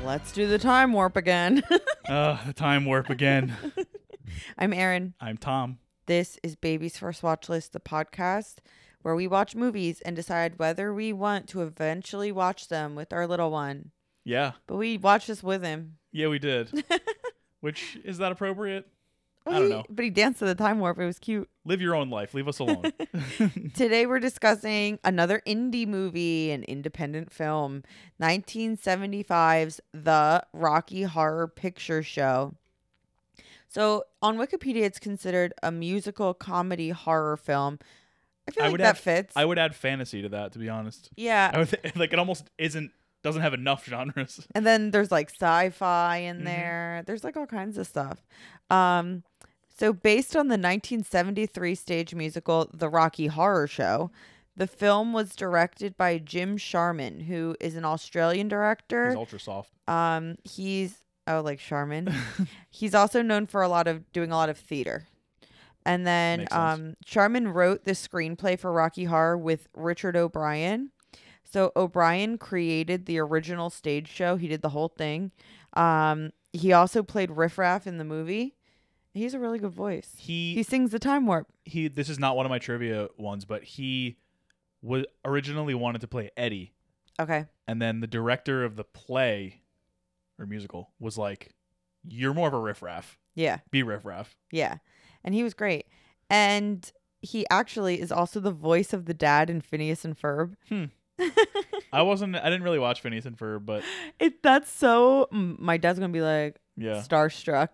Let's do the time warp again. The time warp again. I'm Erin. I'm Tom. This is Baby's First Watch List, the podcast where we watch movies and decide whether we want to eventually watch them with our little one. Yeah. But we watched this with him. Yeah, we did. Which, is that appropriate? Well, I don't know. But he danced to the time warp. It was cute. Live your own life. Leave us alone. Today we're discussing another indie movie, an independent film, 1975's The Rocky Horror Picture Show. So on Wikipedia, it's considered a musical comedy horror film. I feel like that fits. I would add fantasy to that, to be honest. Yeah. It almost doesn't have enough genres. And then there's like sci-fi in there. There's like all kinds of stuff. So based on the 1973 stage musical, The Rocky Horror Show, the film was directed by Jim Sharman, who is an Australian director. He's ultra soft. Like Sharman. He's also known for doing a lot of theater. And then Sharman wrote the screenplay for Rocky Horror with Richard O'Brien. So O'Brien created the original stage show. He did the whole thing. He also played Riff Raff in the movie. He's a really good voice. He sings the time warp. This is not one of my trivia ones, but he originally wanted to play Eddie. Okay. And then the director of the play or musical was like, "You're more of a Riff Raff. Yeah. Be Riff Raff." Yeah. And he was great. And he actually is also the voice of the dad in Phineas and Ferb. I didn't really watch Phineas and Ferb, but that's so my dad's gonna be like, yeah, starstruck.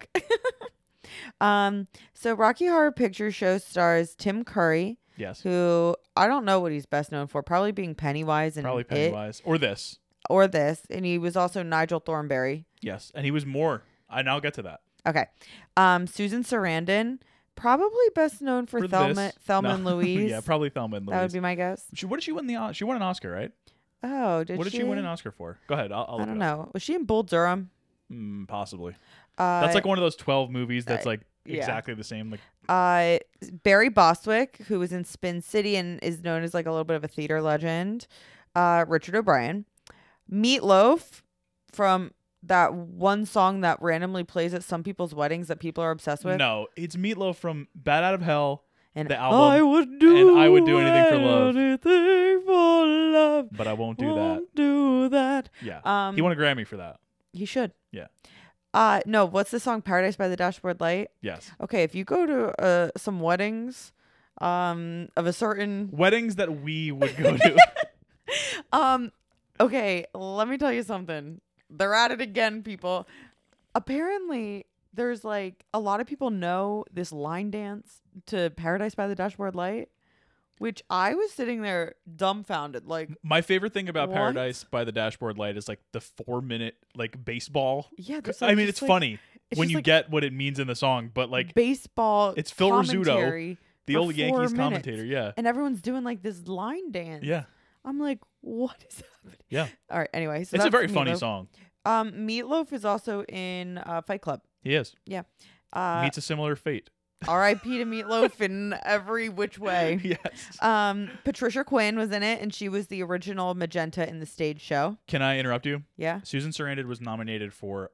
So Rocky Horror Picture Show stars Tim Curry. Yes. Who I don't know what he's best known for. Probably being Pennywise and or this. And he was also Nigel Thornberry. Yes, and he was more. I'll get to that. Okay. Susan Sarandon, probably best known for Thelma and Louise. Yeah, probably Thelma and Louise. That would be my guess. What did she win she won an Oscar, right? Oh, did she? What did she win an Oscar for? Go ahead. I don't know. Was she in Bull Durham? Possibly. That's like one of those 12 movies that's like exactly yeah. the same. Like Barry Bostwick, who was in Spin City and is known as like a little bit of a theater legend. Richard O'Brien. Meatloaf from that one song that randomly plays at some people's weddings that people are obsessed with. No, it's Meatloaf from Bat Out of Hell, and the album. I would do anything for love. But I won't do that. Yeah. He won a Grammy for that. He should. Yeah. No, what's the song Paradise by the Dashboard Light? Yes. Okay, if you go to some weddings of a certain weddings that we would go to. Okay, let me tell you something. They're at it again, people. Apparently, there's like a lot of people know this line dance to Paradise by the Dashboard Light, which I was sitting there dumbfounded. Like, my favorite thing about what? Paradise by the Dashboard Light is like the 4-minute like baseball. Yeah, it's funny when you get what it means in the song, but like baseball. It's Phil Rizzuto, the old Yankees commentator. Yeah, and everyone's doing like this line dance. Yeah, I'm like, what is happening? Yeah. All right. Anyway, so it's a very Meatloaf. funny song. Meatloaf is also in Fight Club. He is. Yeah. Meets a similar fate. R.I.P. to Meatloaf in every which way. Yes. Patricia Quinn was in it, and she was the original Magenta in the stage show. Can I interrupt you? Yeah. Susan Sarandon was nominated for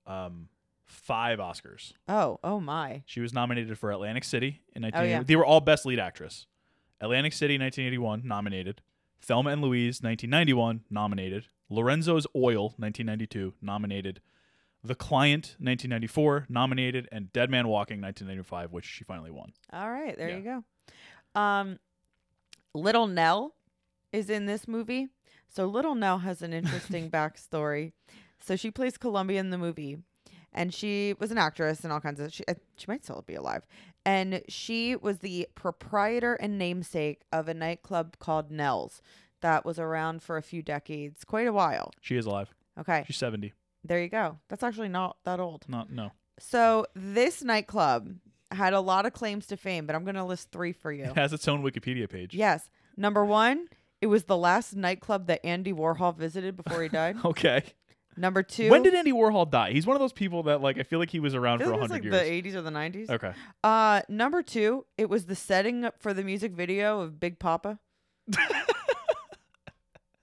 5 Oscars. Oh my. She was nominated for Atlantic City in 1980. Oh, yeah. They were all Best Lead Actress. Atlantic City, 1981, nominated. Thelma and Louise, 1991, nominated. Lorenzo's Oil, 1992, nominated. The Client, 1994, nominated. And Dead Man Walking, 1995, which she finally won. All right, there you go. Little Nell is in this movie. So Little Nell has an interesting backstory. So she plays Columbia in the movie. And she was an actress and all kinds of... She might still be alive. And she was the proprietor and namesake of a nightclub called Nell's that was around for a few decades, quite a while. She is alive. Okay. She's 70. There you go. That's actually not that old. No. So this nightclub had a lot of claims to fame, but I'm going to list 3 for you. It has its own Wikipedia page. Yes. Number 1, it was the last nightclub that Andy Warhol visited before he died. Okay. Number 2. When did Andy Warhol die? He's one of those people that like I feel like he was around for 100 years. The 80s or the 90s. Okay. Number 2, it was the setting up for the music video of Big Papa.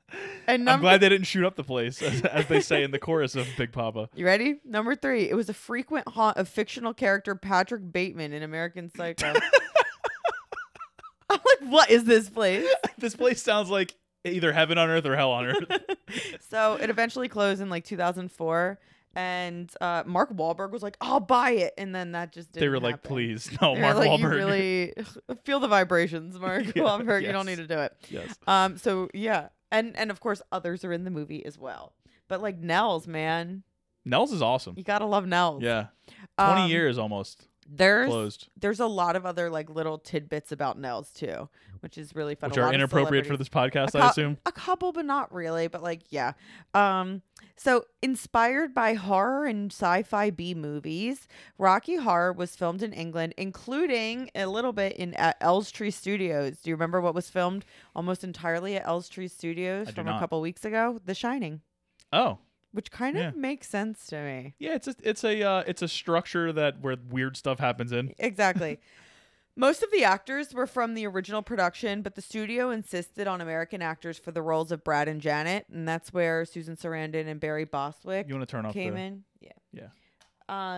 And I'm glad they didn't shoot up the place, as they say in the chorus of Big Papa. You ready? Number 3. It was a frequent haunt of fictional character Patrick Bateman in American Psycho. I'm like, what is this place? This place sounds like either heaven on earth or hell on earth. So it eventually closed in like 2004. And Mark Wahlberg was like, I'll buy it. And then that just didn't They were like, happen. please, no, They Mark were like, Wahlberg. You really feel the vibrations, Mark Yeah, Wahlberg. You yes. don't need to do it. Yes. So yeah. And of course others are in the movie as well. But like Nels, man. Nels is awesome. You gotta love Nels. Yeah. 20 Um, years almost There's closed, there's a lot of other like little tidbits about Nels too, which is really fun. which A are lot of inappropriate for celebrities. this podcast, A I assume. A couple, but not really. But like, yeah. So inspired by horror and sci-fi B movies, Rocky Horror was filmed in England, including a little bit at Elstree Studios. Do you remember what was filmed almost entirely at Elstree Studios I do from a not. couple weeks ago? The Shining, Oh. which kind Yeah. of makes sense to me. Yeah, it's a structure where weird stuff happens in. Exactly. Most of the actors were from the original production, but the studio insisted on American actors for the roles of Brad and Janet, and that's where Susan Sarandon and Barry Bostwick You want to turn off came the in. Yeah. Yeah.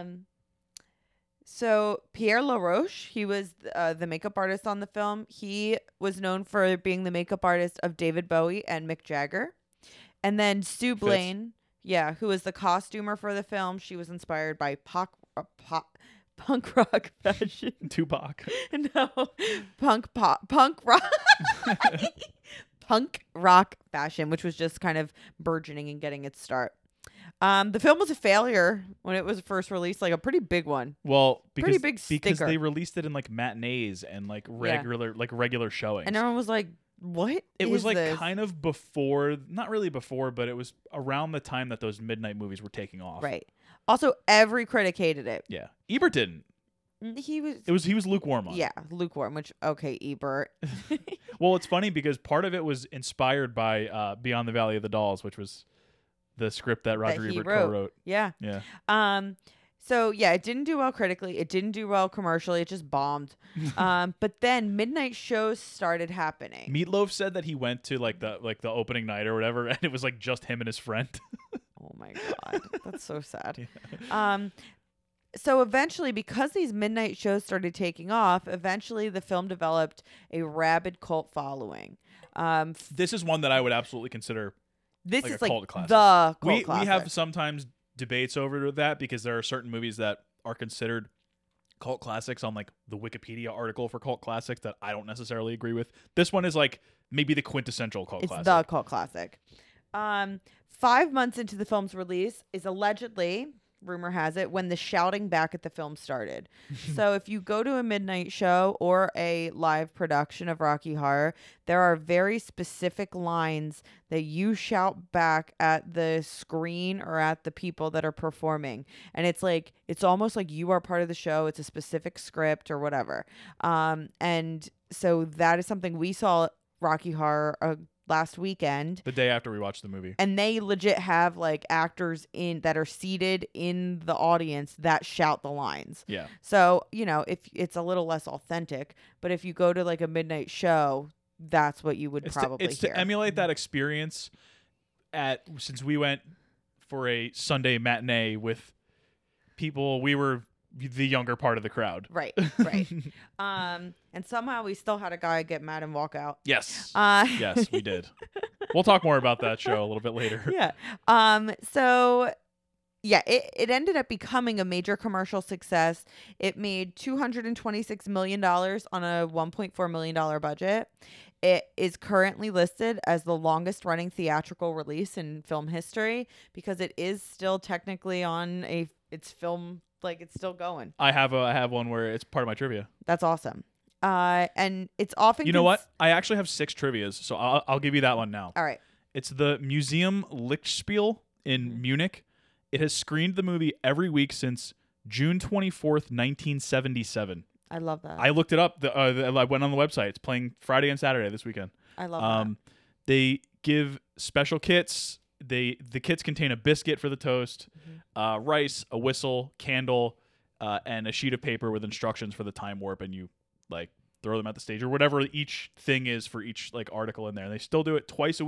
So Pierre LaRoche, he was the makeup artist on the film. He was known for being the makeup artist of David Bowie and Mick Jagger. And then Sue Blaine, who was the costumer for the film. She was inspired by punk rock fashion. Tupac. No, punk rock, punk rock fashion, which was just kind of burgeoning and getting its start. The film was a failure when it was first released, like a pretty big one. Well, Pretty big because stinker. they released it in like matinees and like regular showings. And everyone was like, "What?" It was like this? kind of before, not really before, but it was around the time that those midnight movies were taking off. Right. Also, every critic hated it. Yeah. Ebert didn't. He was. He was lukewarm on it. Yeah, lukewarm. Which Ebert. Well, it's funny because part of it was inspired by Beyond the Valley of the Dolls, which was the script that Roger he Ebert wrote. co-wrote. Yeah. Yeah. So yeah, it didn't do well critically. It didn't do well commercially. It just bombed. But then midnight shows started happening. Meatloaf said that he went to like the opening night or whatever, and it was like just him and his friend. Oh my god, that's so sad. Yeah. So eventually, because these midnight shows started taking off, eventually the film developed a rabid cult following. This is one that I would absolutely consider. This Like is a like cult classic. the cult We classic. have sometimes debates over that because there are certain movies that are considered cult classics on like the Wikipedia article for cult classics that I don't necessarily agree with. This one is like maybe the quintessential cult It's classic. the cult classic. 5 months into the film's release is allegedly, rumor has it, when the shouting back at the film started. So if you go to a midnight show or a live production of Rocky Horror, there are very specific lines that you shout back at the screen or at the people that are performing. And it's like, it's almost like you are part of the show. It's a specific script or whatever. And so that is something we saw Rocky Horror last weekend. The day after we watched the movie. And they legit have like actors in that are seated in the audience that shout the lines. Yeah. So, if it's a little less authentic, but if you go to like a midnight show, that's what you would probably It's hear. to emulate that experience since we went for a Sunday matinee with people, we were the younger part of the crowd. Right. And somehow we still had a guy get mad and walk out. Yes. Uh, Yes, we did. We'll talk more about that show a little bit later. Yeah. So yeah, it ended up becoming a major commercial success. It made $226 million on a $1.4 million budget. It is currently listed as the longest running theatrical release in film history because it is still technically on it's film, like it's still going. I have one where it's part of my trivia. That's awesome. And it's often You know what? I actually have 6 trivias, so I'll give you that one now. All right. It's the Museum Lichtspiel in Munich. It has screened the movie every week since June 24th, 1977. I love that. I looked it up. I went on the website. It's playing Friday and Saturday this weekend. I love that. They give special kits. The kits contain a biscuit for the toast, rice, a whistle, candle, and a sheet of paper with instructions for the time warp, and you like throw them at the stage or whatever each thing is for each like article in there. And they still do it twice a week.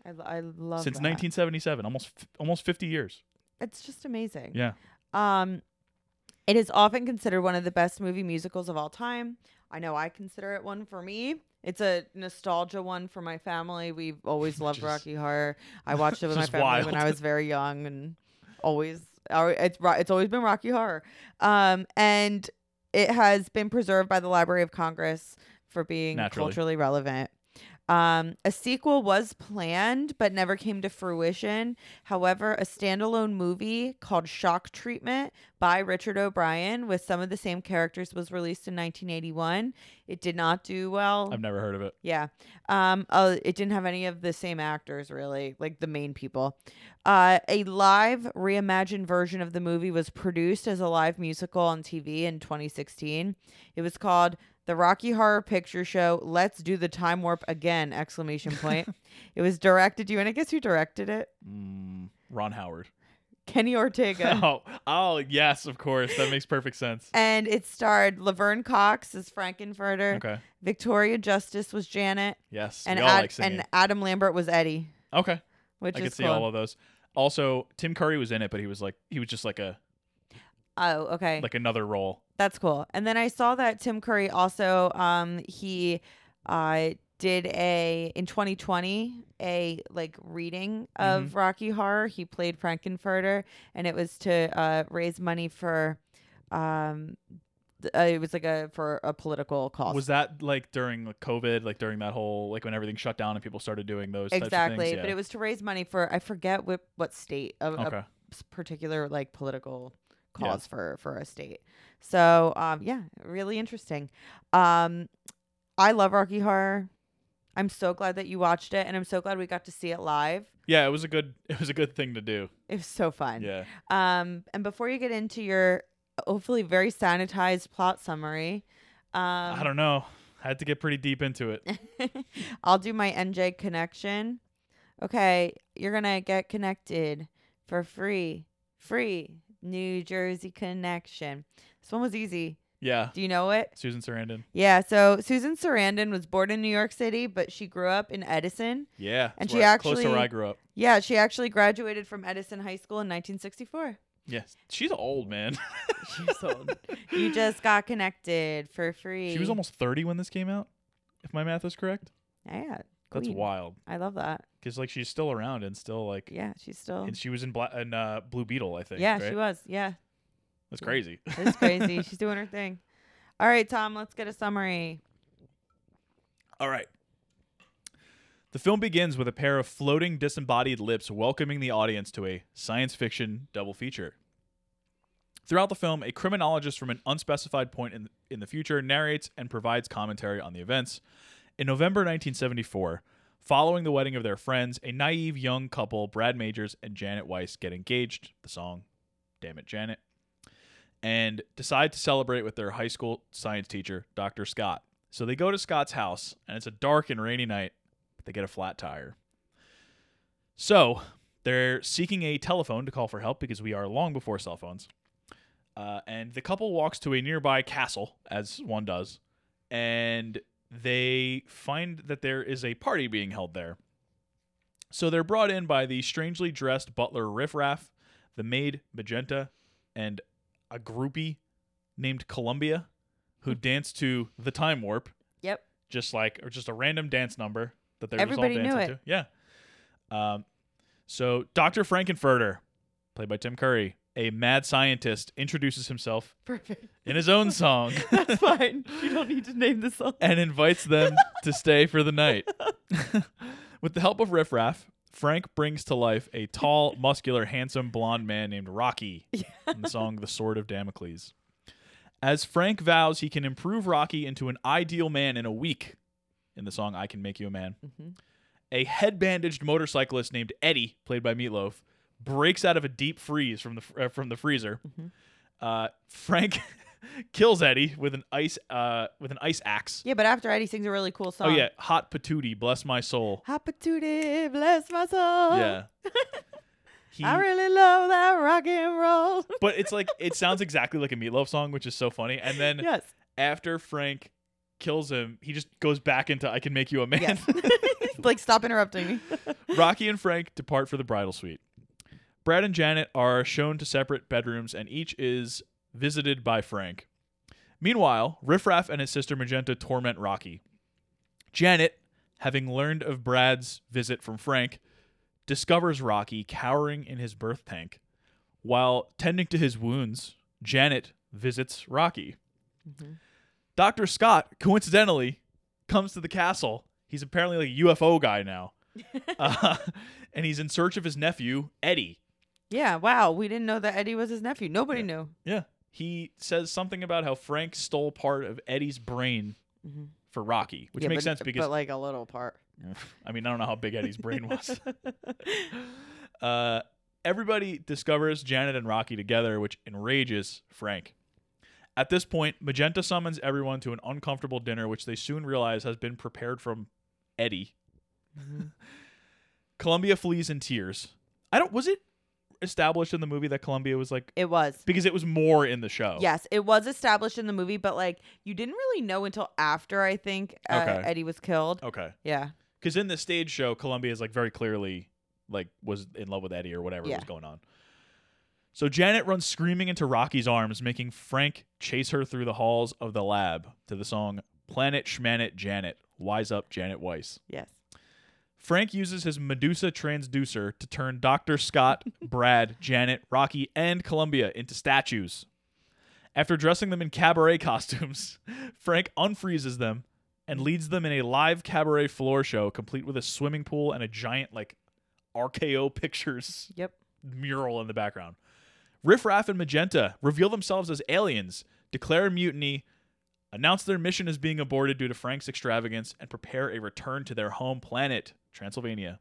I love Since that. 1977, almost 50 years. It's just amazing. Yeah. It is often considered one of the best movie musicals of all time. I know I consider it one for me. It's a nostalgia one for my family. We've always loved Which is- Rocky Horror. I watched it with my Just family when wild. I was very young, and it's always been Rocky Horror. And it has been preserved by the Library of Congress for being Naturally. culturally relevant. A sequel was planned but never came to fruition. However, a standalone movie called Shock Treatment by Richard O'Brien with some of the same characters was released in 1981. It did not do well. I've never heard of it. Yeah. It didn't have any of the same actors, really, like the main people. A live reimagined version of the movie was produced as a live musical on TV in 2016. It was called The Rocky Horror Picture Show, Let's Do the Time Warp Again! ! It was directed. Do you want to guess who directed it? Ron Howard. Kenny Ortega. Oh, yes, of course. That makes perfect sense. And it starred Laverne Cox as Frankenfurter. Okay. Victoria Justice was Janet. Yes. And, we all like singing. and Adam Lambert was Eddie, Okay. which I is could see cool. all of those. Also, Tim Curry was in it, but he was just like Oh, okay. like another role. That's cool. And then I saw that Tim Curry also he did in 2020 a like reading of Rocky Horror. He played Frankenfurter, and it was to raise money for it was like for a political cause. Was that like during like COVID, like during that whole like when everything shut down and people started doing those types of Exactly, things? but it was to raise money for I forget what state of Okay. a particular like political cause for a state. So yeah, really interesting. I love Rocky Horror. I'm so glad that you watched it, and I'm so glad we got to see it live. Yeah, it was a good thing to do. It was so fun. Yeah. And before you get into your hopefully very sanitized plot summary, I don't know. I had to get pretty deep into it. I'll do my NJ connection. Okay, you're gonna get connected for free. New Jersey connection. This one was easy. Yeah. Do you know it? Susan Sarandon. Yeah, so Susan Sarandon was born in New York City, but she grew up in Edison. Yeah. And it's she close to actually- where I grew up. Yeah, she actually graduated from Edison High School in 1964. Yes. She's old, man. She's old. You just got connected for free. She was almost 30 when this came out, if my math is correct. Yeah, That's queen. wild. I love that. Because like she's still around and still like Yeah, she's still. and she was in Blue Beetle, I think. Yeah, right? she was. Yeah, That's crazy. it's crazy. She's doing her thing. All right, Tom, let's get a summary. All right. The film begins with a pair of floating disembodied lips welcoming the audience to a science fiction double feature. Throughout the film, a criminologist from an unspecified point in the future narrates and provides commentary on the events. In November 1974, following the wedding of their friends, a naive young couple, Brad Majors and Janet Weiss, get engaged, the song Damn It, Janet, and decide to celebrate with their high school science teacher, Dr. Scott. So they go to Scott's house, and it's a dark and rainy night, but they get a flat tire. So they're seeking a telephone to call for help because we are long before cell phones. And the couple walks to a nearby castle, as one does, and they find that there is a party being held there. So they're brought in by the strangely dressed butler Riff Raff, the maid Magenta, and a groupie named Columbia, who dance to The Time Warp. Yep. Just a random dance number that they're Everybody just all knew dancing it. to. Yeah. So Dr. Frankenfurter, played by Tim Curry, a mad scientist, introduces himself Perfect. in his own song That's fine. You don't need to name the song. and invites them to stay for the night. With the help of Riff Raff, Frank brings to life a tall, muscular, handsome, blonde man named Rocky in the song The Sword of Damocles. As Frank vows he can improve Rocky into an ideal man in a week in the song I Can Make You a Man, a head-bandaged motorcyclist named Eddie, played by Meatloaf, breaks out of a deep freeze from the freezer. Frank kills Eddie with an ice axe. Yeah, but after Eddie sings a really cool song. Oh yeah, Hot Patootie, Bless My Soul. Hot patootie, bless my soul. Yeah. I really love that rock and roll. But it's like it sounds exactly like a Meatloaf song, which is so funny. And then Yes. after Frank kills him, he just goes back into I Can Make You a Man. Yes. Like, stop interrupting me. Rocky and Frank depart for the bridal suite. Brad and Janet are shown to separate bedrooms, and each is visited by Frank. Meanwhile, Riff Raff and his sister Magenta torment Rocky. Janet, having learned of Brad's visit from Frank, discovers Rocky cowering in his birth tank. While tending to his wounds, Janet visits Rocky. Mm-hmm. Dr. Scott, coincidentally, comes to the castle. He's apparently like a UFO guy now. And he's in search of his nephew, Eddie. Yeah, wow. We didn't know that Eddie was his nephew. Nobody knew. Yeah. He says something about how Frank stole part of Eddie's brain for Rocky, which makes sense because... But like a little part. I mean, I don't know how big Eddie's brain was. Everybody discovers Janet and Rocky together, which enrages Frank. At this point, Magenta summons everyone to an uncomfortable dinner, which they soon realize has been prepared from Eddie. Mm-hmm. Columbia flees in tears. Was it established in the movie that Columbia was like... It was. Because it was more in the show. Yes, it was established in the movie, but like you didn't really know until after, I think, Eddie was killed. Okay. Yeah. Because in the stage show, Columbia is like very clearly like was in love with Eddie or whatever was going on. So Janet runs screaming into Rocky's arms, making Frank chase her through the halls of the lab to the song Planet Schmanet Janet, Wise Up Janet Weiss. Yes. Frank uses his Medusa transducer to turn Dr. Scott, Brad, Janet, Rocky, and Columbia into statues. After dressing them in cabaret costumes, Frank unfreezes them and leads them in a live cabaret floor show complete with a swimming pool and a giant like RKO Pictures mural in the background. Riff Raff and Magenta reveal themselves as aliens, declare mutiny, announce their mission as being aborted due to Frank's extravagance, and prepare a return to their home planet, Transylvania.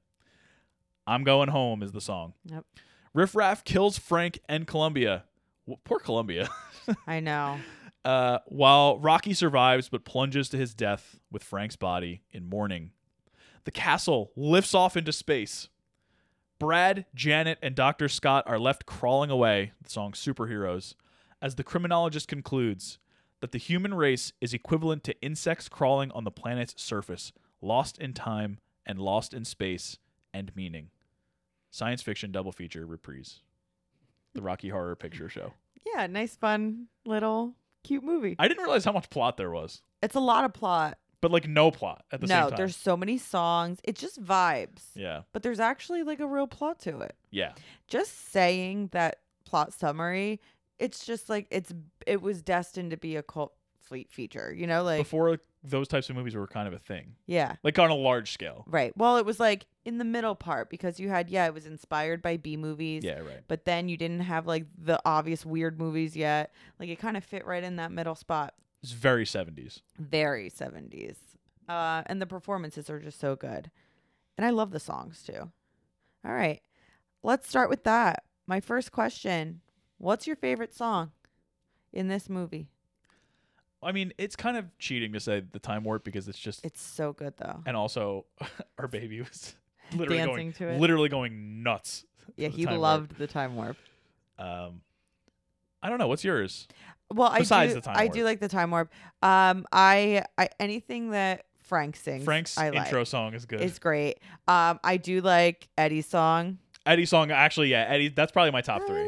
I'm Going Home is the song. Yep. Riff Raff kills Frank and Columbia. Poor Columbia. I know. While Rocky survives but plunges to his death with Frank's body in mourning. The castle lifts off into space. Brad, Janet, and Dr. Scott are left crawling away, the song Superheroes, as the criminologist concludes that the human race is equivalent to insects crawling on the planet's surface, lost in time and lost in space and meaning. Science fiction double feature reprise. The Rocky Horror Picture Show. Yeah, nice, fun, little, cute movie. I didn't realize how much plot there was. It's a lot of plot. But like no plot at the same time. No, there's so many songs. It's just vibes. Yeah. But there's actually like a real plot to it. Yeah. Just saying that plot summary, it's just like it was destined to be a cult feature, you know, like before those types of movies were kind of a thing. Yeah. Like on a large scale. Right. Well, it was like in the middle part because you had it was inspired by B movies. Yeah, right. But then you didn't have like the obvious weird movies yet. Like it kind of fit right in that middle spot. It's very 70s. Very 70s. And the performances are just so good. And I love the songs too. All right. Let's start with that. My first question, what's your favorite song in this movie? I mean, it's kind of cheating to say the Time Warp because it's so good though. And also our baby was literally going nuts. Yeah, he loved the Time Warp. I don't know, what's yours? Well, Besides the Time Warp. I do like the Time Warp. I anything that Frank sings. Frank's intro song is good. It's great. I do like Eddie's song. Eddie's song, actually, yeah, Eddie. That's probably my top three.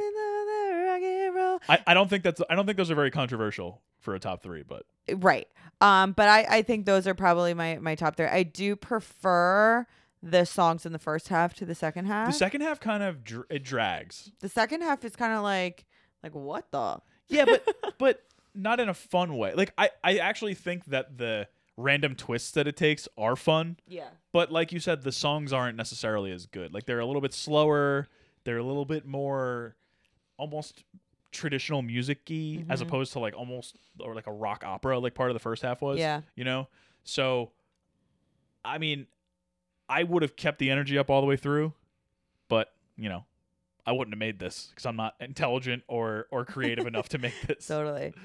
I don't think those are very controversial for a top three, but right. But I think those are probably my top three. I do prefer the songs in the first half to the second half. The second half kind of it drags. The second half is kind of like what the. Yeah, but not in a fun way. Like I actually think that the random twists that it takes are fun. Yeah. But like you said, the songs aren't necessarily as good. Like they're a little bit slower. They're a little bit more almost traditional music-y as opposed to like almost or like a rock opera like part of the first half was. Yeah. You know? So I mean, I would have kept the energy up all the way through, but you know, I wouldn't have made this because I'm not intelligent or creative enough to make this. Totally.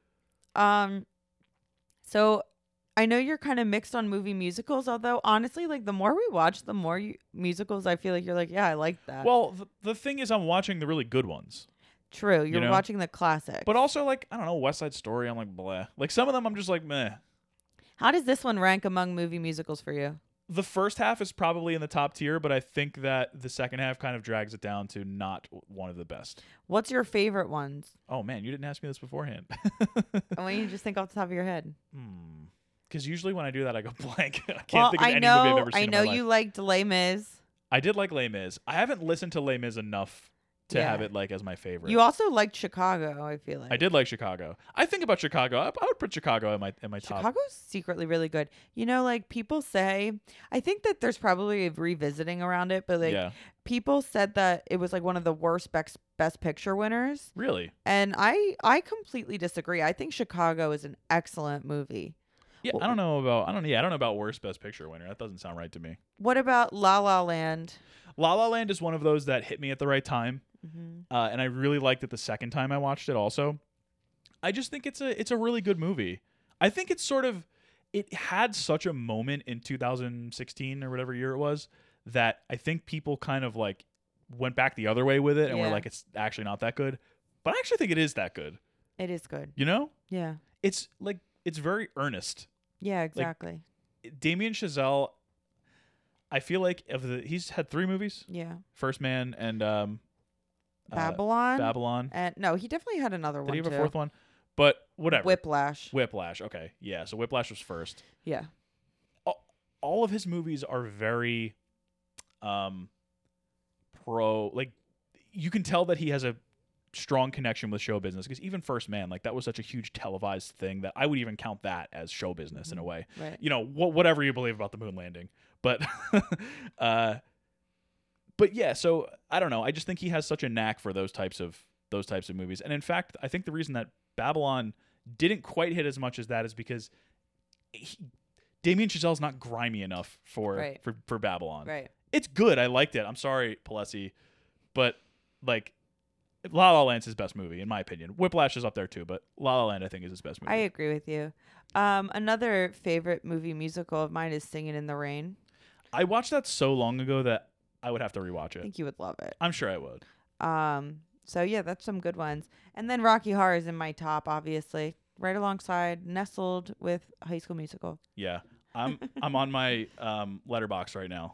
So I know you're kind of mixed on movie musicals, although honestly, like the more we watch, the more musicals I feel like you're like, yeah, I like that. Well, the thing is, I'm watching the really good ones. True, you're know? watching the classics. But also, like, I don't know, West Side Story, I'm like, bleh. Like some of them, I'm just like, meh. How does this one rank among movie musicals for you? The first half is probably in the top tier, but I think that the second half kind of drags it down to not one of the best. What's your favorite ones? Oh man, you didn't ask me this beforehand. I want you to just think off the top of your head. Because usually when I do that, I go blank. I can't Well, think of I any movie I've know, ever seen I in know my life. you liked Les Mis. I did like Les Mis. I haven't listened to Les Mis enough to Yeah. have it like as my favorite. You also liked Chicago, I feel like. I did like Chicago. I think about Chicago. I would put Chicago in my top. Chicago's secretly really good. You know, like people say, I think that there's probably a revisiting around it, but like Yeah, people said that it was like one of the worst best picture winners. really. And I completely disagree. I think Chicago is an excellent movie. Yeah, Well- I don't know about worst Best Picture winner. That doesn't sound right to me. What about La La Land? La La Land is one of those that hit me at the right time, Mm-hmm. and I really liked it the second time I watched it. Also, I just think it's a really good movie. I think it's it had such a moment in 2016 or whatever year it was that I think people kind of like went back the other way with it and were Yeah. like, it's actually not that good. But I actually think it is that good. It is good. You know, Yeah. it's very earnest. Yeah, exactly. Damien Chazelle, I feel like he's had 3 movies: Yeah. First Man and Babylon. Babylon. And no, he definitely had another Did one he have too. a 4th one? But whatever. Whiplash. Whiplash. Okay, yeah. So Whiplash was first. Yeah. All of his movies are very, pro. Like, you can tell that he has a strong connection with show business because even First Man, like that was such a huge televised thing that I would even count that as show business in a way. Right. You know, whatever you believe about the moon landing, but but yeah, so I don't know. I just think he has such a knack for those types of movies. And in fact, I think the reason that Babylon didn't quite hit as much as that is because Damien Chazelle's not grimy enough for Babylon. Right. It's good. I liked it. I'm sorry, Palesi, but like La La Land's his best movie in my opinion. Whiplash is up there too, but La La Land I think is his best movie. I agree with you. Another favorite movie musical of mine is Singing in the Rain. I watched that so long ago that I would have to rewatch I it. think you would love it. I'm sure I would. So yeah, that's some good ones. And then Rocky Horror is in my top, obviously, right alongside, nestled with High School Musical. Yeah. I'm on my letterbox right now.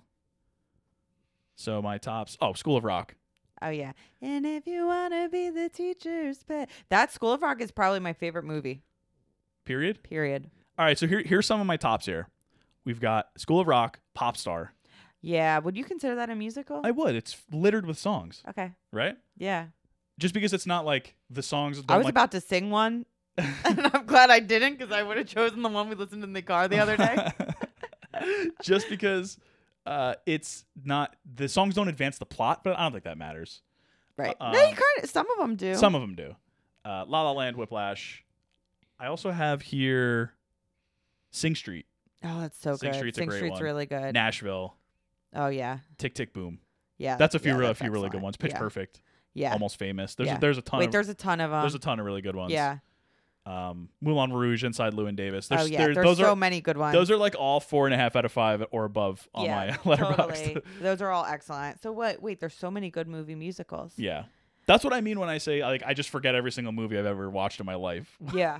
So my tops. Oh, School of Rock. Oh yeah. And if you wanna be the teacher's pet, that School of Rock is probably my favorite movie. Period. Period. All right, so here's some of my tops here. We've got School of Rock, Popstar. Yeah. Would you consider that a musical? I would. It's littered with songs, Okay. right? Yeah. Just because it's not like the songs. I was about to sing one, and I'm glad I didn't because I would have chosen the one we listened to in the car the other day. Just because it's not, the songs don't advance the plot, but I don't think that matters. Right. No, you kind of. Some of them do. Some of them do. La La Land, Whiplash. I also have here Sing Street, Oh, that's so Sing good. Street's a Sing great Street's one. really good. Nashville, Oh yeah. Tick Tick Boom. Yeah. That's a few yeah, really that's good excellent. ones. Pitch yeah. Perfect, Yeah. Almost Famous. There's Yeah. there's a ton. Wait, of, there's a ton of them. there's a ton of really good ones. Yeah. Moulin Rouge, Inside Llewyn Davis. Oh yeah. There's so many good ones. Those are like all 4.5 out of 5 or above on my letterbox. Totally. Those are all excellent. So what? Wait, there's so many good movie musicals. Yeah. That's what I mean when I say like I just forget every single movie I've ever watched in my life. Yeah.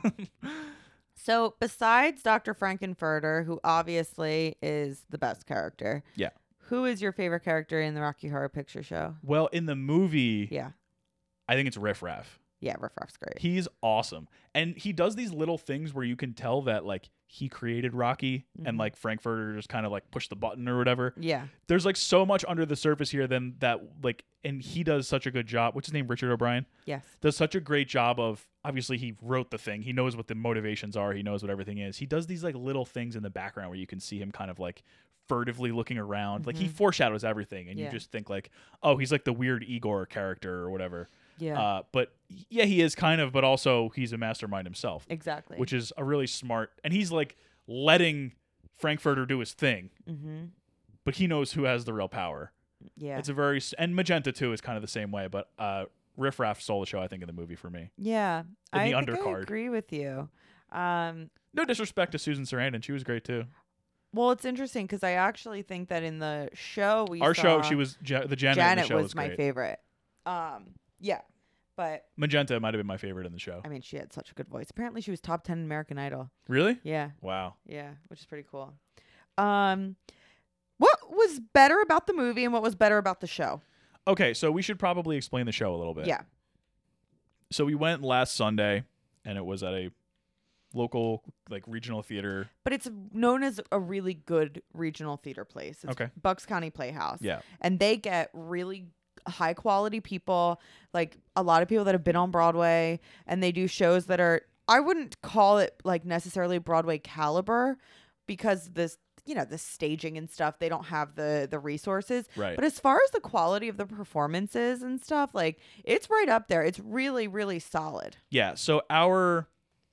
So besides Dr. Frankenfurter, who obviously is the best character. Yeah. Who is your favorite character in the Rocky Horror Picture Show? Well, in the movie, Yeah. I think it's Riff Raff. Yeah, Riff Raff's great. He's awesome. And he does these little things where you can tell that like he created Rocky and Mhm. like Frankfurter just kind of like pushed the button or whatever. Yeah. There's like so much under the surface here than that like, and he does such a good job. What's his name? Richard O'Brien Yes. does such a great job of, obviously he wrote the thing. He knows what the motivations are. He knows what everything is. He does these like little things in the background where you can see him kind of like furtively looking around. Like he Mhm. foreshadows everything and Yeah. you just think like, oh, he's like the weird Igor character or whatever. Yeah. But yeah, he is kind of, but also he's a mastermind himself, Exactly. which is a really smart, and he's like letting Frankfurter do his thing, Mm-hmm. but he knows who has the real power. Yeah. It's a very, and Magenta too is kind of the same way, but Riff Raff stole the show, I think, in the movie for me. Yeah. the I think I undercard. agree with you. No disrespect to Susan Sarandon, she was great too. Well, it's interesting because I actually think that in the show Our show, saw, she was the Janet in the Janet show was my great. favorite. Yeah. But Magenta might have been my favorite in the show. I mean, she had such a good voice. Apparently, she was top 10 in American Idol. Really? Yeah. Wow. Yeah, which is pretty cool. was better about the movie and what was better about the show? Okay, so we should probably explain the show a little bit. Yeah. So we went last Sunday, and it was at a local, like, regional theater. But it's known as a really good regional theater place. It's Okay. Bucks County Playhouse. Yeah. And they get really high quality people, like a lot of people that have been on Broadway, and they do shows that are, I wouldn't call it like necessarily Broadway caliber, because this, you know, the staging and stuff, they don't have the resources. Right. But as far as the quality of the performances and stuff, like, it's right up there. It's really, really solid. Yeah. So our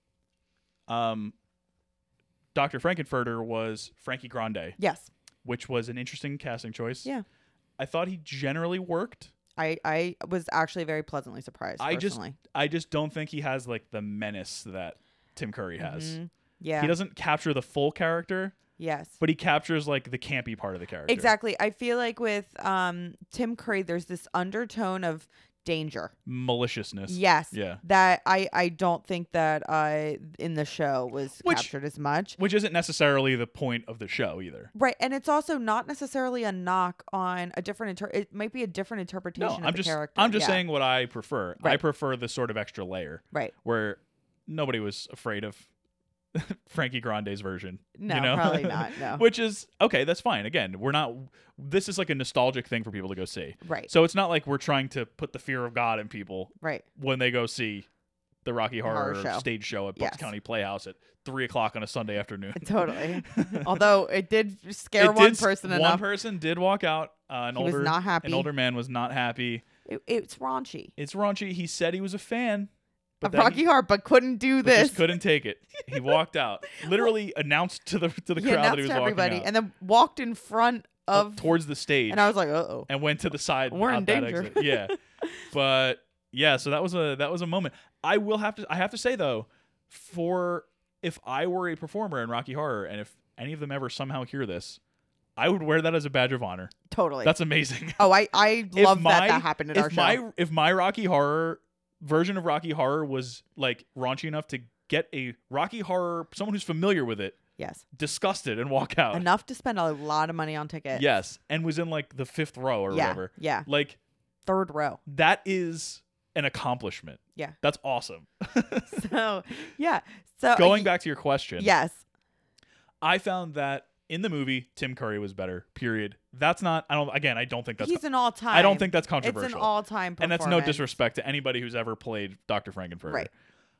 Dr. Frankenfurter was Frankie Grande, Yes. which was an interesting casting choice. Yeah. I thought he generally worked. I was actually very pleasantly surprised, personally. I just don't think he has, like, the menace that Tim Curry has. Mhm. Yeah. He doesn't capture the full character, Yes. but he captures, like, the campy part of the character. Exactly. I feel like with Tim Curry, there's this undertone of danger. Maliciousness. Yes. Yeah. That I don't think that in the show was captured as much. Which isn't necessarily the point of the show either. Right. And it's also not necessarily a knock on a different it might be a different interpretation of the character. I'm just Yeah. saying what I prefer. I Right. prefer the sort of extra layer. Right. Where nobody was afraid of Frankie Grande's version. No, you know? probably not. No. Which is okay, that's fine. Again, this is like a nostalgic thing for people to go see. Right. So it's not like we're trying to put the fear of God in people Right. when they go see the Rocky Horror Show. stage show at Bucks Yes. County Playhouse at 3:00 on a Sunday afternoon. Totally. Although it did scare one person One enough. person did walk out. An He was not happy. An older man was not happy. It's raunchy. It's raunchy. He said he was a fan. But Of then Rocky Horror, but couldn't do but this. just couldn't take it. He walked out. Literally announced to the He crowd that announced he was to walking everybody, out. and then walked in front of, towards the stage. and I was like, "Uh-oh." And went to the side. We're in out that danger. exit. Yeah. But yeah, so that was a moment. I have to say though, if I were a performer in Rocky Horror, and if any of them ever somehow hear this, I would wear that as a badge of honor. Totally. That's amazing. Oh, I love that happened at our show. If my Rocky Horror version of Rocky Horror was like raunchy enough to get a Rocky Horror, someone who's familiar with it, Yes. disgusted and walk out. Enough to spend a lot of money on tickets. Yes, and was in like the 5th row or Yeah. whatever. Yeah. Like, Third row. that is an accomplishment. Yeah. That's awesome. So, yeah. So Going back to your question. Yes. I found that in the movie, Tim Curry was better. Period. That's not. I don't think that's. He's an all-time. I don't think that's It's controversial. an all-time performance. And that's no disrespect to anybody who's ever played Dr. Frankenfurter. Right.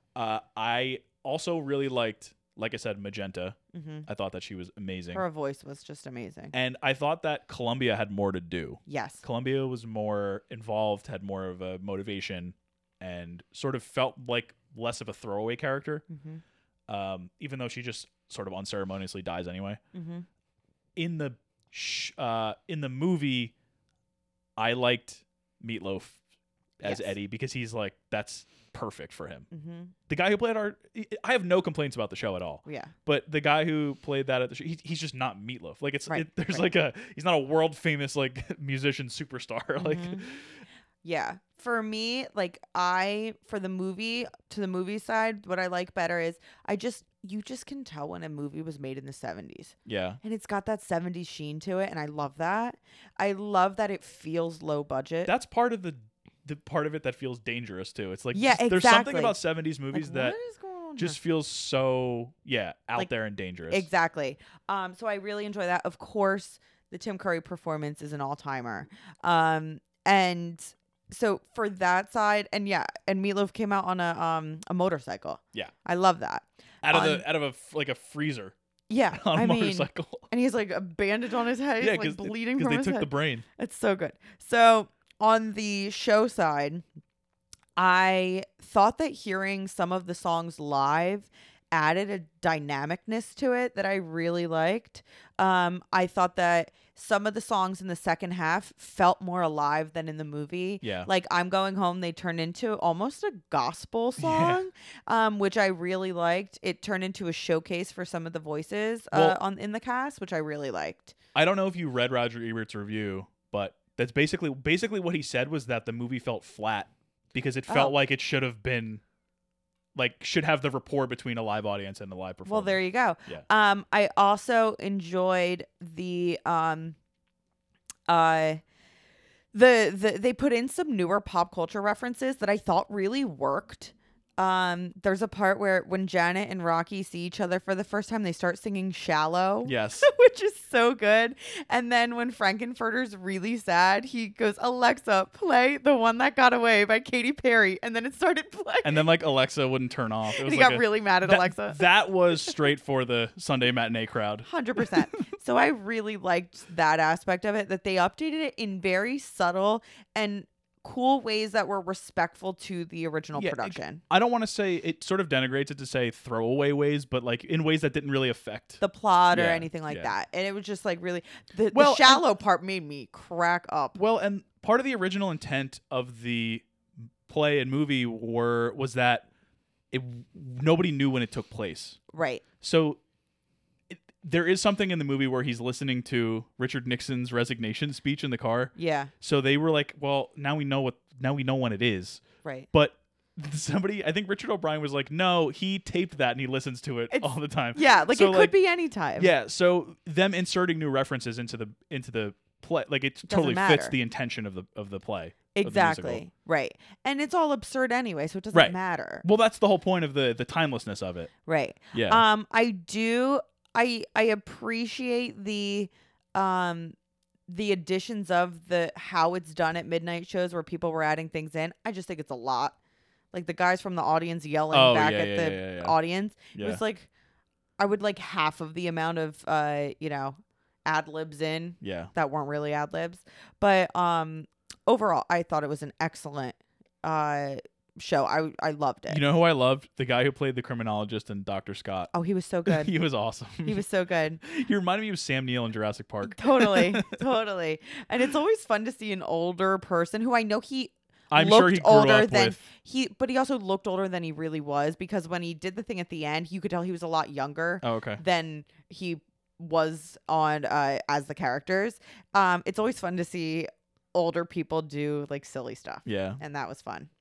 I also really liked, like I said, Magenta. Mm-hmm. I thought that she was amazing. Her voice was just amazing. And I thought that Columbia had more to do. Yes. Columbia was more involved, had more of a motivation, and sort of felt like less of a throwaway character. Mm-hmm. Even though she just sort of unceremoniously dies anyway. Mm-hmm. In the movie, I liked Meatloaf as Yes. Eddie because he's like, that's perfect for him. Mm-hmm. The guy who played I have no complaints about the show at all. Yeah. But the guy who played that at the show, he's just not Meatloaf. Like there's right. like he's not a world famous like musician superstar. Like, Mhm. Yeah. For me, like for the movie, to the movie side, what I like better is you just can tell when a movie was made in the 70s. yeah, And it's got that 70s sheen to it, and I love that. I love that it feels low budget. that's part of the part of it that feels dangerous too. It's like, Yeah, there's something exactly. about 70s movies Like, that what is going on just here? feels so out Like, there and dangerous. Exactly. So I really enjoy that. Of course, the Tim Curry performance is an all-timer. And so for that side, and Meatloaf came out on a motorcycle. Yeah. I love that. out of a freezer Yeah, on a I mean, motorcycle. and he's like a bandage on his head. He's like bleeding from they his took head. the brain. It's so good. So on the show side, I thought that hearing some of the songs live added a dynamicness to it that I really liked. I thought that some of the songs in the second half felt more alive than in the movie. Yeah. Like I'm Going Home, they turned into almost a gospel Yeah. song, which I really liked. It turned into a showcase for some of the voices Well- in the cast, which I really liked. I don't know if you read Roger Ebert's review, but that's basically what he said was that the movie felt flat because it felt Oh. like it should have been should have the rapport between a live audience and a live performance. Well, there you go. Yeah. I also enjoyed the Uh, they put in some newer pop culture references that I thought really worked. There's a part where when Janet and Rocky see each other for the first time, they start singing "Shallow." Yes. Which is so good. And then when Frankenfurter's really sad, he goes, "Alexa, play The One That Got Away" by Katy Perry. And then it started playing. And then like Alexa wouldn't turn off. It And was he like got really mad at that, Alexa. That was straight for the Sunday matinee crowd. 100%. So I really liked that aspect of it, that they updated it in very subtle and cool ways that were respectful to the original production. I don't want to say it sort of denigrates it to say throwaway ways, but like in ways that didn't really affect The plot or Yeah, anything like yeah. that. And it was just like really, the Well, shallow part made me crack up. Well, and part of the original intent of the play and movie was that nobody knew when it took place. Right. So there is something in the movie where he's listening to Richard Nixon's resignation speech in the car. Yeah. So they were like, "Well, now we know when it is." Right. But somebody, I think Richard O'Brien was like, "No, he taped that and he listens to it all the time." Yeah. Like So, it could be any time. Yeah, so them inserting new references into the play, like it totally fits matter. the intention of the play. of the Exactly. musical. Right. And it's all absurd anyway, so it doesn't Right. matter. Well, that's the whole point of the timelessness of it. Right. Yeah. I appreciate the additions of the how it's done at midnight shows where people were adding things in. I just think it's a lot. Like the guys from the audience yelling back at the audience. Yeah. It was like I would like half of the amount of ad libs in Yeah. that weren't really ad libs. But overall I thought it was an excellent show. I loved it. You know who I loved? The guy who played the criminologist in Dr. Scott. Oh, he was so good. He was awesome. He was so good. He reminded me of Sam Neill in Jurassic Park. Totally. Totally. And it's always fun to see an older person who I know I'm looked sure he grew older up than with. but he also looked older than he really was, because when he did the thing at the end, you could tell he was a lot younger Oh, okay. than he was on as the characters. It's always fun to see older people do like silly stuff. Yeah. And that was fun.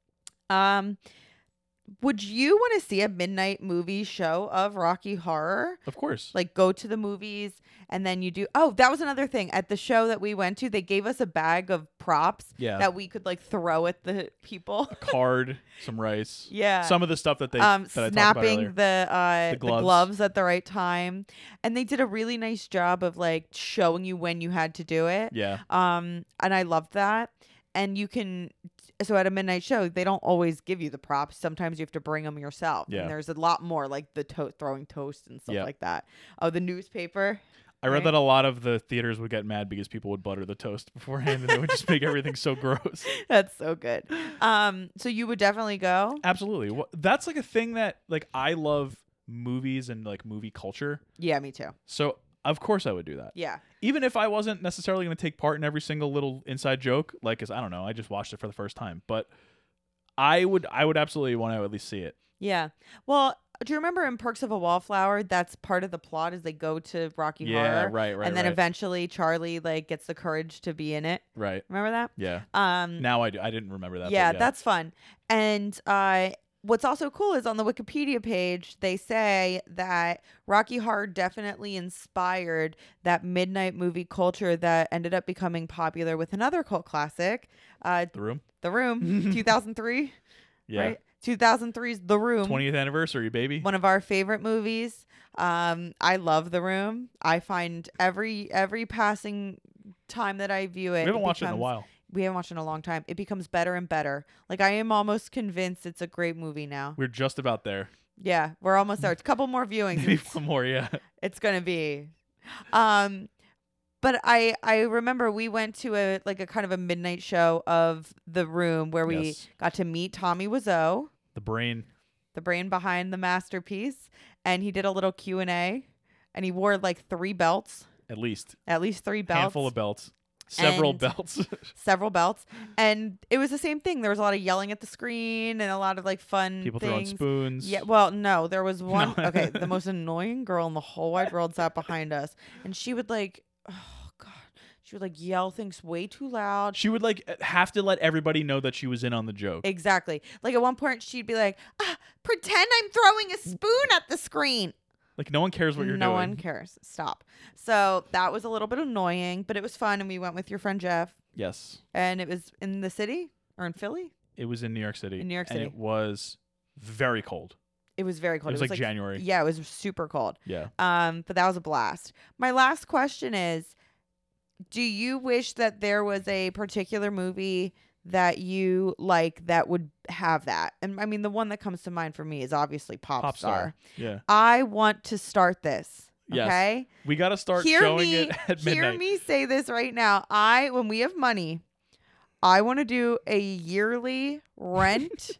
Would you want to see a midnight movie show of Rocky Horror? Of course. Like go to the movies and then you do. Oh, that was another thing. At the show that we went to, they gave us a bag of props Yeah. that we could like throw at the people. A card, some rice. Yeah. Some of the stuff that they that I talked about earlier. Snapping the gloves. gloves at the right time. And they did a really nice job of like showing you when you had to do it. Yeah. And I loved that. And you can, so at a midnight show, they don't always give you the props. Sometimes you have to bring them yourself. Yeah. And there's a lot more like the throwing toast and stuff Yeah. like that. Oh, the newspaper. I read Right. that a lot of the theaters would get mad because people would butter the toast beforehand and it would just make everything so gross. That's so good. So you would definitely go? Absolutely. That's like a thing that like I love movies and like movie culture. Yeah, me too. So of course I would do that. Yeah. Even if I wasn't necessarily going to take part in every single little inside joke, like, 'cause I don't know, I just watched it for the first time, but I would absolutely want to at least see it. Yeah. Well, do you remember in Perks of a Wallflower, that's part of the plot is they go to Rocky Yeah, Horror. right, And then right. eventually Charlie like gets the courage to be in it. Right. Remember that? Yeah. Um Now I do. I didn't remember that. yeah, but that's fun. And what's also cool is on the Wikipedia page, they say that Rocky Horror definitely inspired that midnight movie culture that ended up becoming popular with another cult classic, The Room. The Room, 2003. Yeah. Right? 2003's The Room. 20th anniversary, baby. One of our favorite movies. I love The Room. I find every passing time that I view it, We haven't watched it in a while. we haven't watched it in a long time. It becomes better and better. Like I am almost convinced it's a great movie now. We're just about there. Yeah, we're almost there. It's a couple more viewings. Maybe It's, one more, yeah. it's gonna be. But I remember we went to a kind of a midnight show of The Room where we Yes. got to meet Tommy Wiseau, The brain. the brain behind the masterpiece, and he did a little Q&A, and he wore like 3 belts, At least. at least 3 belts. Handful of belts. Several And- belts. Several belts, and it was the same thing. There was a lot of yelling at the screen and a lot of like fun People things. throwing spoons. Yeah, well, no, there was one. No. Okay, the most annoying girl in the whole wide world sat behind us, and she would like, oh god, she would like yell things way too loud. She would like have to let everybody know that she was in on the joke. Exactly. Like at one point, she'd be like, "Pretend I'm throwing a spoon at the screen." Like no one cares what you're no doing. one cares. Stop. So that was a little bit annoying, but it was fun, and we went with your friend Jeff, Yes. and it was in the city or in Philly. It was in New York City. In New York And City. it was very cold. It was very cold. It was like January. Yeah, it was super cold. Yeah. But that was a blast. My last question is, do you wish that there was a particular movie that you like that would have that? And I mean, the one that comes to mind for me is obviously Pop Star. Yeah. I want to start this. Yes. Okay. We got to start Hear showing me, it at midnight. Hear me say this right now. When we have money, I want to do a yearly rent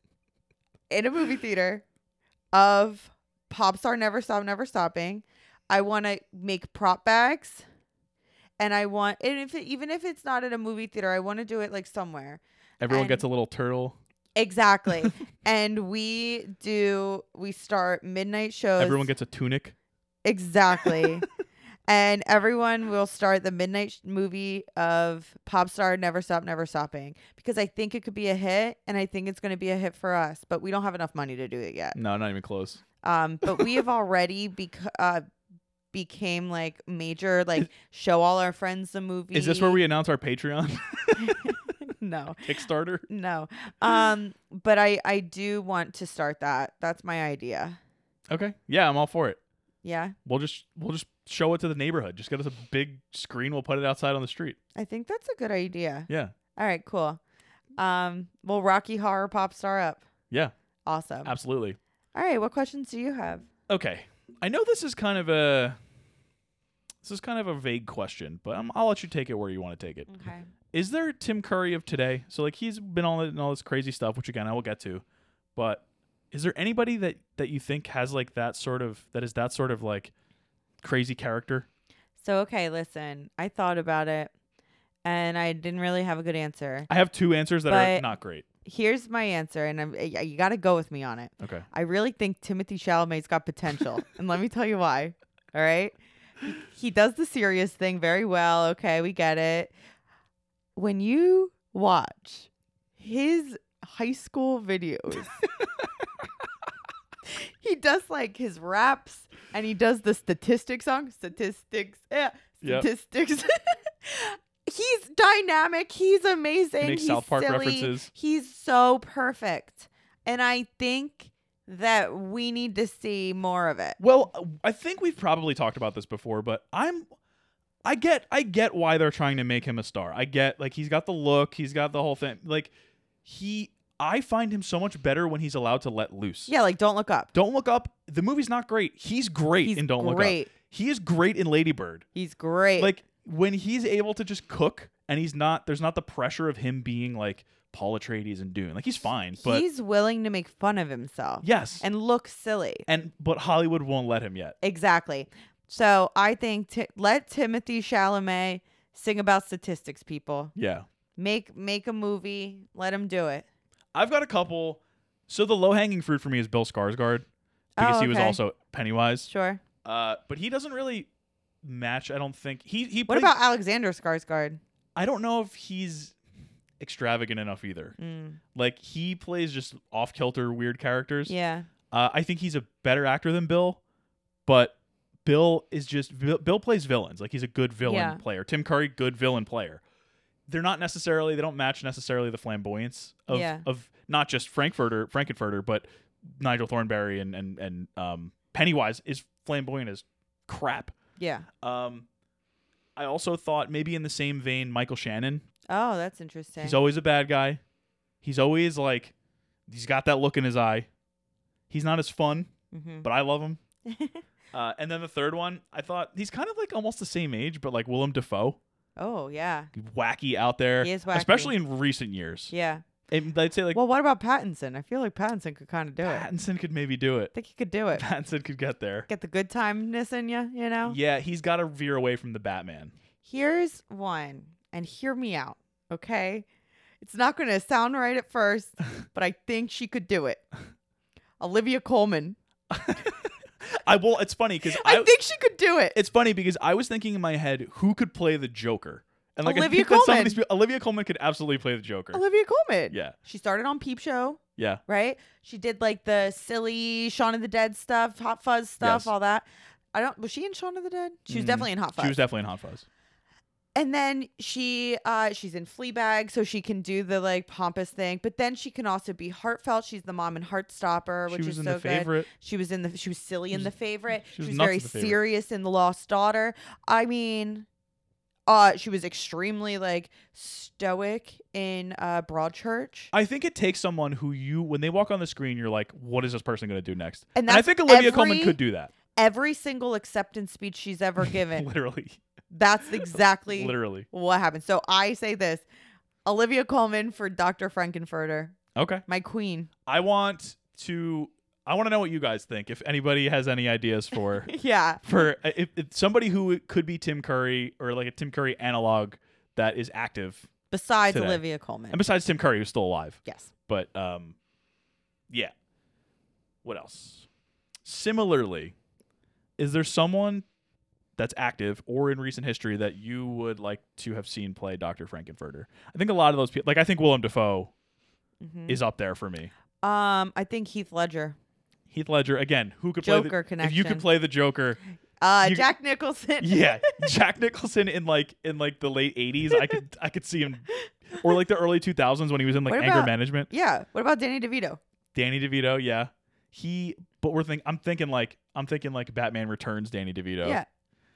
in a movie theater of Pop Star Never Stop Never Stopping. I want to make prop bags, and even if it's not at a movie theater, I want to do it like somewhere. Everyone and- gets a little turtle. Exactly. And we start midnight shows. Everyone gets a tunic. Exactly. And everyone will start the midnight movie of Pop Star Never Stop Never Stopping, because I think it could be a hit, and I think it's going to be a hit for us, but we don't have enough money to do it yet. No, not even close. But we have already became like major, like show all our friends the movie. Is this where we announce our Patreon? No. Kickstarter? No. But I do want to start that. That's my idea. Okay. Yeah, I'm all for it. Yeah. We'll just show it to the neighborhood. Just get us a big screen. We'll put it outside on the street. I think that's a good idea. Yeah. All right, cool. We'll Rocky Horror Pop Star up. Yeah. Awesome. Absolutely. All right, what questions do you have? Okay. I know this is kind of a vague question, but I'll let you take it where you want to take it. Okay. Is there Tim Curry of today? So like he's been on all this crazy stuff, which again I will get to, but is there anybody that you think has like that sort of like crazy character? So, okay, listen, I thought about it, and I didn't really have a good answer. I have two answers that are But- not great. Here's my answer, and you got to go with me on it. Okay. I really think Timothée Chalamet's got potential, and let me tell you why. All right? He does the serious thing very well. Okay, we get it. When you watch his high school videos, he does like his raps, and he does the statistics song. Statistics. Yep. Statistics. He's dynamic. He's amazing. He makes He's South Park silly. references. He's so perfect. And I think that we need to see more of it. Well, I think we've probably talked about this before, but I get why they're trying to make him a star. I get like he's got the look, he's got the whole thing. Like I find him so much better when he's allowed to let loose. Yeah, like Don't Look Up. Don't Look Up. The movie's not great. He's great He's in Don't Look Up. great. He is great in Lady Bird. He's great. Like when he's able to just cook and there's not the pressure of him being like Paul Atreides and Dune. Like he's fine, but he's willing to make fun of himself. yes. And look silly. But Hollywood won't let him yet. Exactly. So I think let Timothée Chalamet sing about statistics, people. Yeah. Make a movie. Let him do it. I've got a couple. So the low-hanging fruit for me is Bill Skarsgård because Oh, he was okay. also Pennywise. Sure. But he doesn't really match. I don't think he. What plays- about Alexander Skarsgård? I don't know if he's extravagant enough either. Like he plays just off-kilter weird characters. Yeah. I think he's a better actor than Bill, but Bill plays villains. Like he's a good villain Yeah. player. Tim Curry, good villain player. They don't match necessarily the flamboyance of not just Frankenfurter, but Nigel Thornberry and Pennywise is flamboyant as crap. Yeah. I also thought maybe in the same vein, Michael Shannon. Oh, that's interesting. He's always a bad guy. He's always like, he's got that look in his eye. He's not as fun, but I love him. And then the third one, I thought he's kind of like almost the same age, but like Willem Dafoe. Oh, yeah. Wacky out there. He is wacky. Especially in recent years. Yeah. And I'd say like Well, what about Pattinson? I feel like Pattinson could kind of do it. I Pattinson could maybe do it. think he could do it. Pattinson could get there. Get the good timeness in you know? Yeah, he's got to veer away from the Batman. Here's one, and hear me out, okay? It's not going to sound right at first, but I think she could do it. Olivia Colman. It's funny because I think she could do it. it's funny because I was thinking in my head who could play the Joker, And like I Olivia think that some of Colman. these people, Olivia Colman could absolutely play the Joker. Olivia Colman. Yeah. She started on Peep Show, Yeah. right? She did like the silly Shaun of the Dead stuff, Hot Fuzz stuff, Yes. all that. Was she in Shaun of the Dead? She was definitely in Hot Fuzz. She was definitely in Hot Fuzz. And then she's in Fleabag, so she can do the like pompous thing. But then she can also be heartfelt. She's the mom in Heartstopper, which She is was in so The good. Favorite. She was silly in The Favorite. she was She was nuts very in The Favorite. serious in The Lost Daughter. I mean, she was extremely like stoic in Broadchurch. I think it takes someone who when they walk on the screen, you're like, what is this person going to do next? And I that's think Olivia Colman could do that. Every single acceptance speech she's ever given. Literally. That's exactly Literally. what happened. So I say this. Olivia Colman for Dr. Frankenfurter. Okay. My queen. I want to know what you guys think. If anybody has any ideas for Yeah. if somebody who could be Tim Curry or like a Tim Curry analog that is active, Besides today. Olivia Colman. and besides Tim Curry who's still alive. Yes. But yeah. What else? Similarly, is there someone that's active or in recent history that you would like to have seen play Dr. Frankenfurter? I think a lot of those people, like I think Willem Dafoe is up there for me. I think Heath Ledger. Heath Ledger, again, who could Joker play connection. if you could play the Joker? Jack Nicholson. Yeah, Jack Nicholson in like the late 80s, I could see him, or like the early 2000s when he was in like What Anger about- Management. Yeah. What about Danny DeVito? Danny DeVito, yeah. I'm thinking like Batman Returns Danny DeVito. Yeah.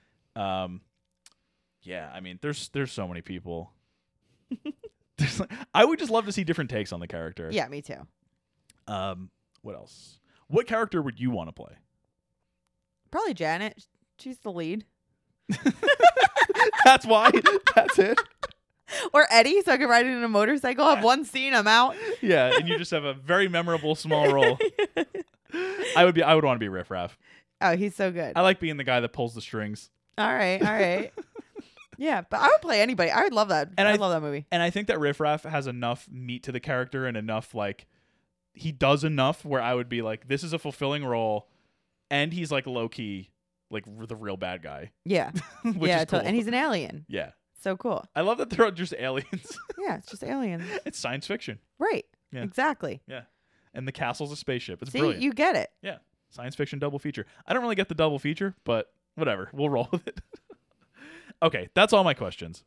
Yeah, I mean, there's so many people. I would just love to see different takes on the character. Yeah, me too. What else? What character would you want to play? Probably Janet. She's the lead. That's why. That's it. Or Eddie, so I could ride it in a motorcycle. Have one scene, I'm out. Yeah, and you just have a very memorable small role. I would want to be Riff Raff. Oh, he's so good. I like being the guy that pulls the strings. All right. Yeah, but I would play anybody. I would love that. And I I love that movie. And I think that Riff Raff has enough meat to the character and enough like he does enough where I would be like, this is a fulfilling role, and he's like low key, like the real bad guy. Yeah. Which yeah, is cool. and he's an alien. Yeah. So cool. I love that they're just aliens. Yeah, it's just aliens. It's science fiction. Right. Yeah. Exactly. Yeah. And the castle's a spaceship. It's See, brilliant. you get it. Yeah. Science fiction double feature. I don't really get the double feature, but whatever. We'll roll with it. Okay, that's all my questions.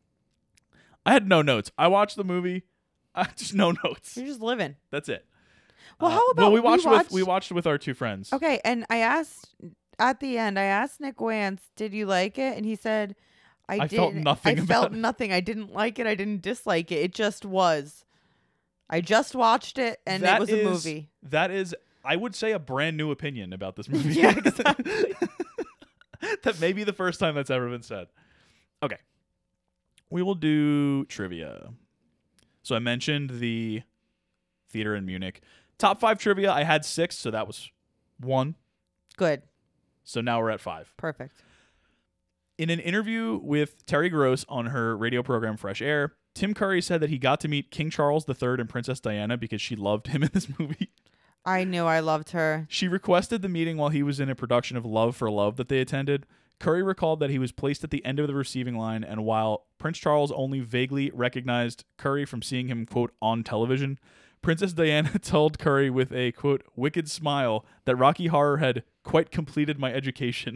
I had no notes. I watched the movie. Just no notes. You're just living. That's it. Well, how about we watched with our two friends. Okay, and I asked at the end. I asked Nick Wantz, "Did you like it?" And he said, "I felt didn't. nothing I about felt it." nothing. I didn't like it. I didn't dislike it. It just was. I just watched it, and it was a movie. That is, I would say, a brand new opinion about this movie. Yeah, exactly. That may be the first time that's ever been said. Okay. We will do trivia. So I mentioned the theater in Munich. Top 5 trivia. I had 6, so that was 1. Good. So now we're at 5. Perfect. In an interview with Terry Gross on her radio program Fresh Air, Tim Curry said that he got to meet King Charles III and Princess Diana because she loved him in this movie. I knew I loved her. She requested the meeting while he was in a production of Love for Love that they attended. Curry recalled that he was placed at the end of the receiving line, and while Prince Charles only vaguely recognized Curry from seeing him, quote, on television, Princess Diana told Curry with a, quote, wicked smile that Rocky Horror had quite completed my education.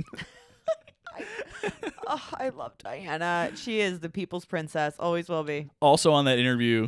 I love Diana. She is the people's princess. Always will be. Also on that interview,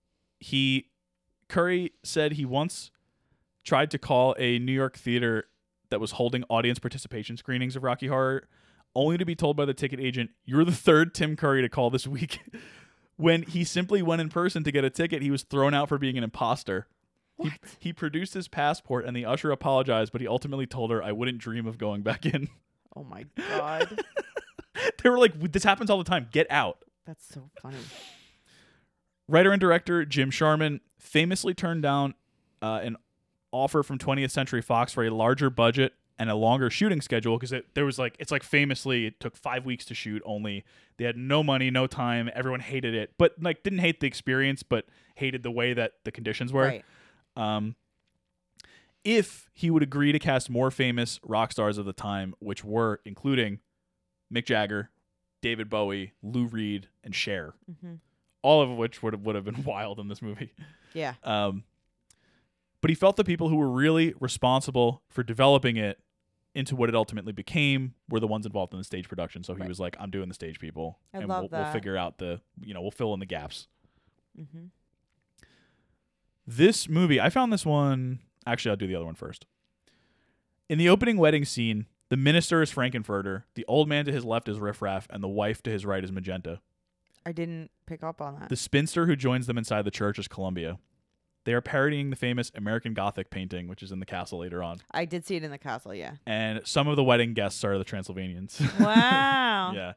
Curry said he once tried to call a New York theater that was holding audience participation screenings of Rocky Horror, only to be told by the ticket agent, "You're the third Tim Curry to call this week." When he simply went in person to get a ticket, he was thrown out for being an imposter. What? He produced his passport, and the usher apologized, but he ultimately told her, "I wouldn't dream of going back in." Oh my God. They were like, "This happens all the time. Get out." That's so funny. Writer and director Jim Sharman famously turned down an offer from 20th Century Fox for a larger budget and a longer shooting schedule because it's like famously it took 5 weeks to shoot only. They had no money, no time. Everyone hated it, but like didn't hate the experience, but hated the way that the conditions were. Right. If he would agree to cast more famous rock stars of the time, which were including Mick Jagger, David Bowie, Lou Reed, and Cher. Mm-hmm. All of which would have been wild in this movie. Yeah. But he felt the people who were really responsible for developing it into what it ultimately became were the ones involved in the stage production. So he was like, I'm doing the stage people. I and love we'll that. figure out we'll fill in the gaps. Mm-hmm. This movie, I found this one. Actually, I'll do the other one first. In the opening wedding scene, the minister is Frankenfurter, the old man to his left is Riff Raff, and the wife to his right is Magenta. I didn't pick up on that. The spinster who joins them inside the church is Columbia. They are parodying the famous American Gothic painting, which is in the castle later on. I did see it in the castle, yeah. And some of the wedding guests are the Transylvanians. Wow. Yeah.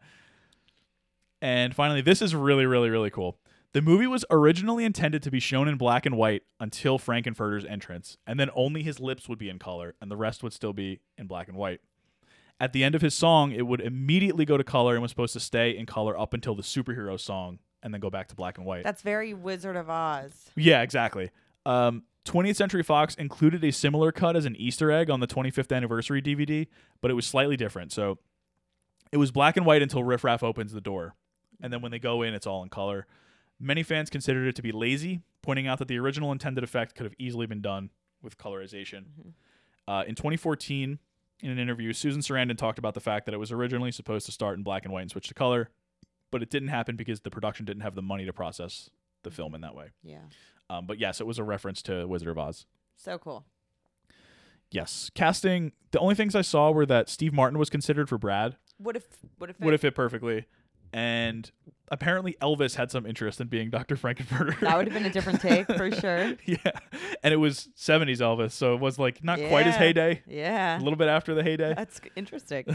And finally, this is really, really, really cool. The movie was originally intended to be shown in black and white until Frankenfurter's entrance, and then only his lips would be in color, and the rest would still be in black and white. At the end of his song, it would immediately go to color and was supposed to stay in color up until the superhero song, and then go back to black and white. That's very Wizard of Oz. Yeah, exactly. 20th Century Fox included a similar cut as an Easter egg on the 25th anniversary DVD, but it was slightly different. So it was black and white until Riff Raff opens the door. And then when they go in, it's all in color. Many fans considered it to be lazy, pointing out that the original intended effect could have easily been done with colorization. Mm-hmm. In 2014, in an interview, Susan Sarandon talked about the fact that it was originally supposed to start in black and white and switch to color, but it didn't happen because the production didn't have the money to process the film in that way. Yeah. But yes, it was a reference to Wizard of Oz. So cool. Yes. Casting, the only things I saw were that Steve Martin was considered for Brad. Would have fit perfectly. And apparently Elvis had some interest in being Dr. Frankenfurter. That would have been a different take for sure. Yeah. And it was 70s Elvis, so it was like not quite his heyday. Yeah. A little bit after the heyday. That's interesting.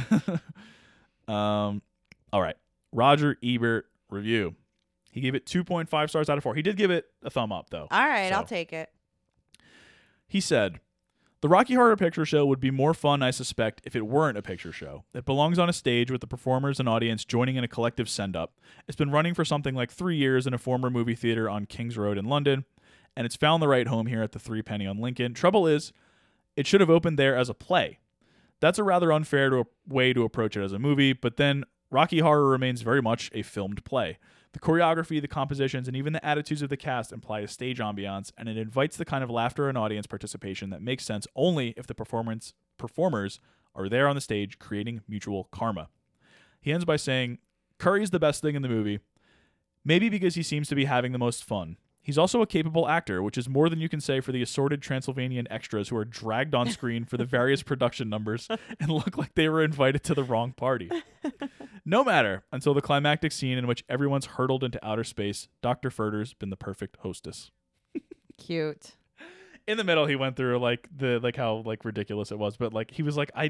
All right. Roger Ebert review. He gave it 2.5 stars out of 4. He did give it a thumb up, though. All right, So, I'll take it. He said, "The Rocky Horror Picture Show would be more fun, I suspect, if it weren't a picture show. It belongs on a stage with the performers and audience joining in a collective send-up. It's been running for something like 3 years in a former movie theater on King's Road in London, and it's found the right home here at the Three Penny on Lincoln. Trouble is, it should have opened there as a play. That's a rather unfair way to approach it as a movie, but then Rocky Horror remains very much a filmed play. The choreography, the compositions, and even the attitudes of the cast imply a stage ambiance, and it invites the kind of laughter and audience participation that makes sense only if the performers are there on the stage creating mutual karma." He ends by saying, "Curry's the best thing in the movie, maybe because he seems to be having the most fun. He's also a capable actor, which is more than you can say for the assorted Transylvanian extras who are dragged on screen for the various production numbers and look like they were invited to the wrong party. No matter, until the climactic scene in which everyone's hurtled into outer space, Dr. Furter's been the perfect hostess." Cute. In the middle, he went through how ridiculous it was, but he was like,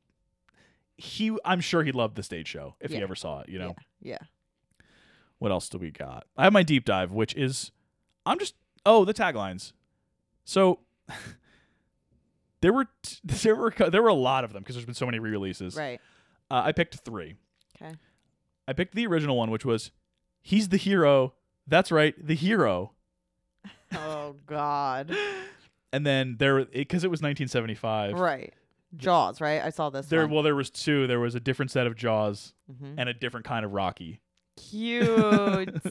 I'm sure he loved the stage show if he Yeah. ever saw it, you know? Yeah. What else do we got? I have my deep dive, which is, the taglines. So there were a lot of them because there's been so many re-releases. Right. I picked 3. Okay. I picked the original one, which was, "He's the hero. That's right, the hero." Oh God. And then because it was 1975. Right. Jaws, right? I saw this one. Well, there was 2. There was a different set of Jaws Mhm. and a different kind of Rocky. Cute.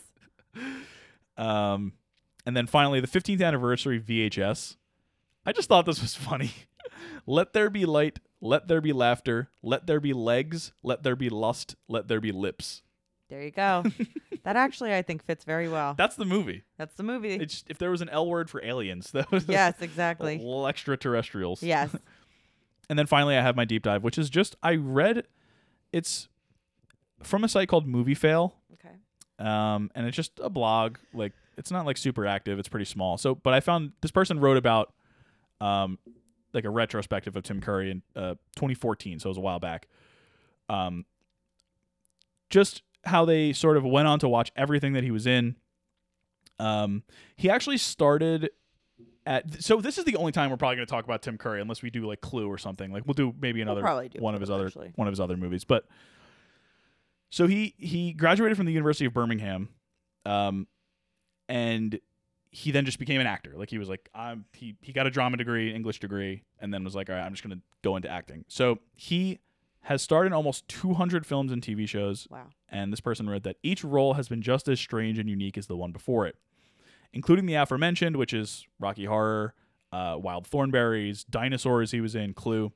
And then finally, the 15th anniversary VHS. I just thought this was funny. "Let there be light, let there be laughter, let there be legs, let there be lust, let there be lips." There you go. That actually, I think, fits very well. That's the movie. That's the movie. If there was an L word for aliens, that was Yes, exactly. little extraterrestrials. Yes. And then finally, I have my deep dive, which is it's from a site called Movie Fail. Okay. And it's just a blog. It's not super active. It's pretty small. But I found this person wrote about a retrospective of Tim Curry in 2014, so it was a while back. Just how they sort of went on to watch everything that he was in. He actually started so this is the only time we're probably going to talk about Tim Curry unless we do Clue or something. We'll do maybe another one of his other movies. But so he graduated from the University of Birmingham, and he then just became an actor. He was he got a drama degree, English degree, and then was like, all right, I'm just going to go into acting. So he has starred in almost 200 films and TV shows. Wow. And this person wrote that each role has been just as strange and unique as the one before it, including the aforementioned, which is Rocky Horror, Wild Thornberrys, Dinosaurs he was in, Clue.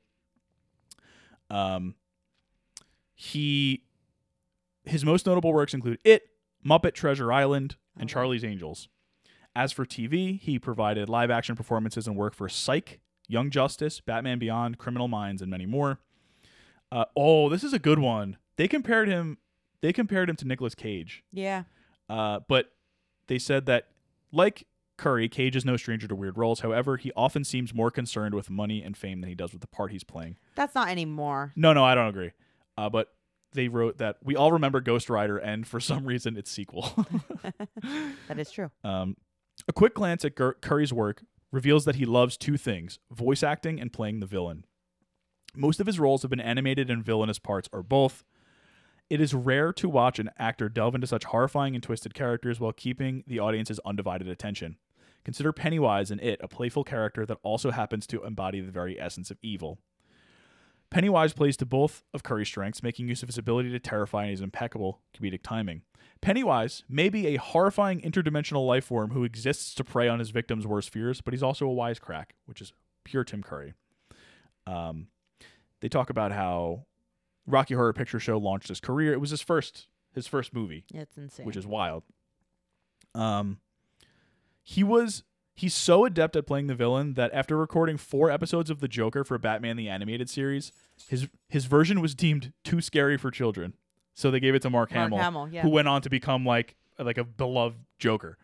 His most notable works include It, Muppet Treasure Island, and Charlie's Angels. As for TV, he provided live-action performances and work for Psych, Young Justice, Batman Beyond, Criminal Minds, and many more. This is a good one. They compared him to Nicolas Cage. Yeah. But they said that, like Curry, Cage is no stranger to weird roles. However, he often seems more concerned with money and fame than he does with the part he's playing. That's not anymore. No, I don't agree. But they wrote that we all remember Ghost Rider, and for some reason, its sequel. That is true. A quick glance at Curry's work reveals that he loves two things: voice acting and playing the villain. Most of his roles have been animated and villainous parts, or both. It is rare to watch an actor delve into such horrifying and twisted characters while keeping the audience's undivided attention. Consider Pennywise in It, a playful character that also happens to embody the very essence of evil. Pennywise plays to both of Curry's strengths, making use of his ability to terrify and his impeccable comedic timing. Pennywise may be a horrifying interdimensional life form who exists to prey on his victims' worst fears, but he's also a wisecrack, which is pure Tim Curry. They talk about how Rocky Horror Picture Show launched his career. It was his first movie. It's insane. Which is wild. He's so adept at playing the villain that after recording 4 episodes of The Joker for Batman the Animated Series, his version was deemed too scary for children. So they gave it to Mark Hamill, yeah. who went on to become like a beloved Joker.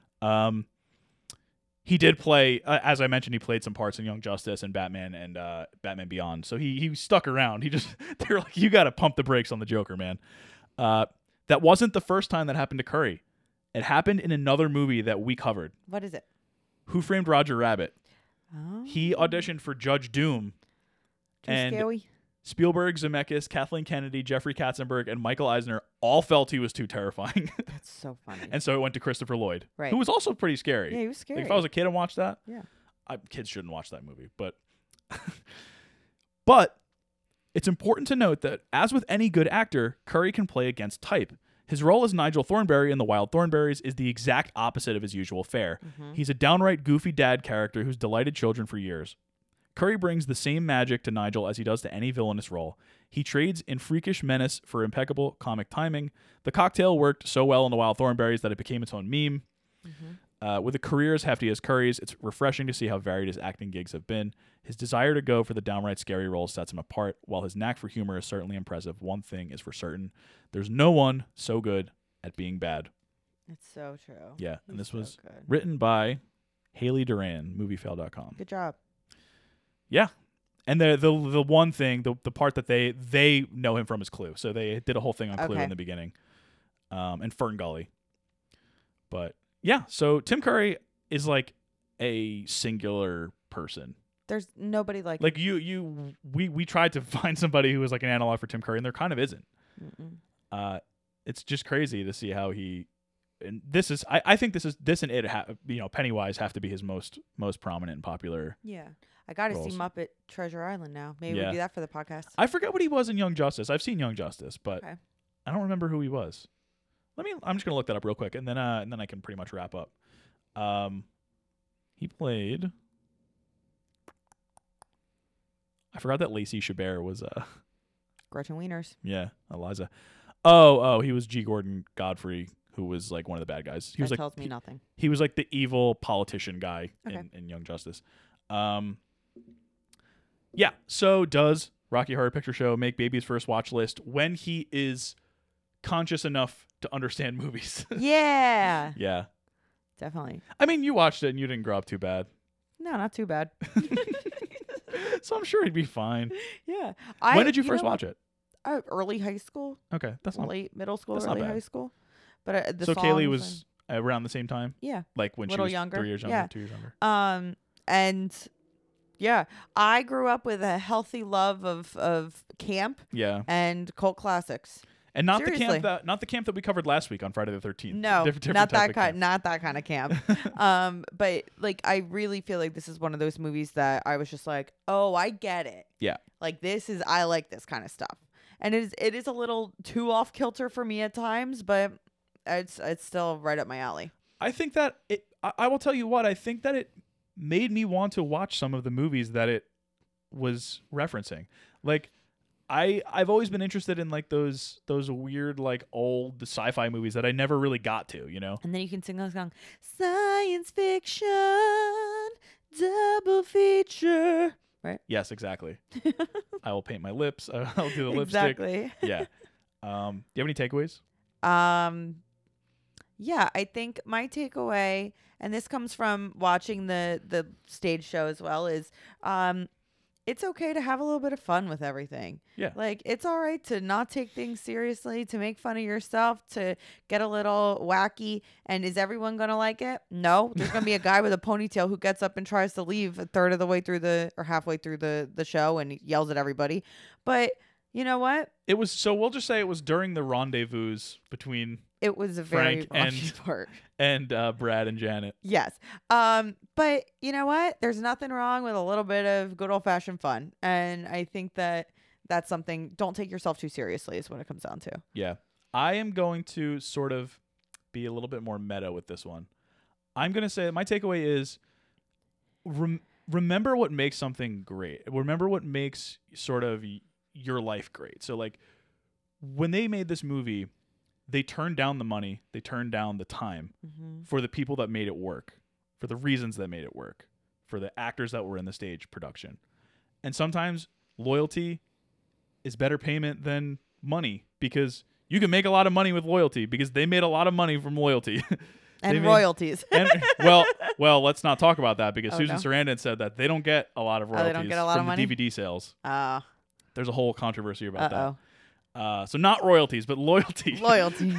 He did play, as I mentioned, he played some parts in Young Justice and Batman and Batman Beyond. So he stuck around. They're like, you got to pump the brakes on the Joker, man. That wasn't the first time that happened to Curry. It happened in another movie that we covered. What is it? Who Framed Roger Rabbit? Oh. He auditioned for Judge Doom. Too and scary? Spielberg, Zemeckis, Kathleen Kennedy, Jeffrey Katzenberg, and Michael Eisner all felt he was too terrifying. That's so funny. And so it went to Christopher Lloyd, Right. who was also pretty scary. Yeah, he was scary. Like, if I was a kid and watched that, Yeah. Kids shouldn't watch that movie. But, but it's important to note that, as with any good actor, Curry can play against type. His role as Nigel Thornberry in The Wild Thornberrys is the exact opposite of his usual fare. Mm-hmm. He's a downright goofy dad character who's delighted children for years. Curry brings the same magic to Nigel as he does to any villainous role. He trades in freakish menace for impeccable comic timing. The cocktail worked so well in The Wild Thornberrys that it became its own meme. Mm-hmm. With a career as hefty as Curry's, it's refreshing to see how varied his acting gigs have been. His desire to go for the downright scary roles sets him apart, while his knack for humor is certainly impressive. One thing is for certain: there's no one so good at being bad. It's so true. Yeah, and He's this was so good. written by Haley Duran, Moviefail.com. Good job. Yeah. And the one thing, the part that they know him from is Clue. So they did a whole thing on Clue Okay. in the beginning. And Fern Gully. But yeah, so Tim Curry is like a singular person. There's nobody like Like we tried to find somebody who was like an analog for Tim Curry, and there kind of isn't. Mm-mm. It's just crazy to see how he. And this is, I think this and It, Pennywise have to be his most prominent and popular. Yeah. I got to see roles. Muppet Treasure Island now. Maybe Yeah. we'll do that for the podcast. I forget what he was in Young Justice. I've seen Young Justice, but Okay. I don't remember who he was. I'm just gonna look that up real quick, and then I can pretty much wrap up. He played. I forgot that Lacey Chabert was Gretchen Wieners. Eliza. Oh, he was G. Gordon Godfrey, who was like one of the bad guys. He was That like tells me nothing. he was like the evil politician guy Okay. in Young Justice. Yeah. So does Rocky Horror Picture Show make Baby's first watch list when he is conscious enough to understand movies? Yeah. Yeah. Definitely. I mean, you watched it and you didn't grow up too bad. No, not too bad. So I'm sure he'd be fine. Yeah. When did you first watch it? Early high school, Okay. That's not late middle school, that's not early bad. high school. But the So Kaylee songs was around the same time? yeah. Like when she Little was younger. 3 years younger, Yeah. 2 years younger? And yeah, I grew up with a healthy love of camp Yeah. and cult classics. And not Seriously. the camp that we covered last week on Friday the 13th. No, Different not type that of kind. camp. Not that kind of camp. But like, I really feel like this is one of those movies that I was just like, oh, I get it. Yeah. Like I like this kind of stuff, and it is a little too off kilter for me at times, but it's still right up my alley. I think that I will tell you what, I think that it made me want to watch some of the movies that it was referencing. Like, I've always been interested in like those weird like old sci-fi movies that I never really got to, you know. And then you can sing the song, science fiction double feature. Right? Yes, exactly. I will paint my lips. I'll do the Exactly. lipstick. Yeah. Do you have any takeaways? Yeah, I think my takeaway, and this comes from watching the stage show as well, is it's okay to have a little bit of fun with everything. Yeah. Like, it's all right to not take things seriously, to make fun of yourself, to get a little wacky. And is everyone going to like it? No. There's going to be a guy with a ponytail who gets up and tries to leave a third of the way through or halfway through the show and yells at everybody. But you know what? We'll just say it was during the rendezvous between It was a very Frank raunchy part. and Brad and Janet. Yes. But you know what? There's nothing wrong with a little bit of good old fashioned fun. And I think that that's something, don't take yourself too seriously is what it comes down to. Yeah. I am going to sort of be a little bit more meta with this one. I'm going to say my takeaway is remember what makes something great. Remember what makes sort of your life great. So like when they made this movie, they turned down the money, they turned down the time for the people that made it work, for the reasons that made it work, for the actors that were in the stage production. And sometimes loyalty is better payment than money, because you can make a lot of money with loyalty, because they made a lot of money from loyalty. And royalties. well, let's not talk about that, because Susan no? Sarandon said that they don't get a lot of royalties they don't get a lot from of the money? DVD sales. Uh-oh. There's a whole controversy about that. So not royalties, but loyalty. Loyalty.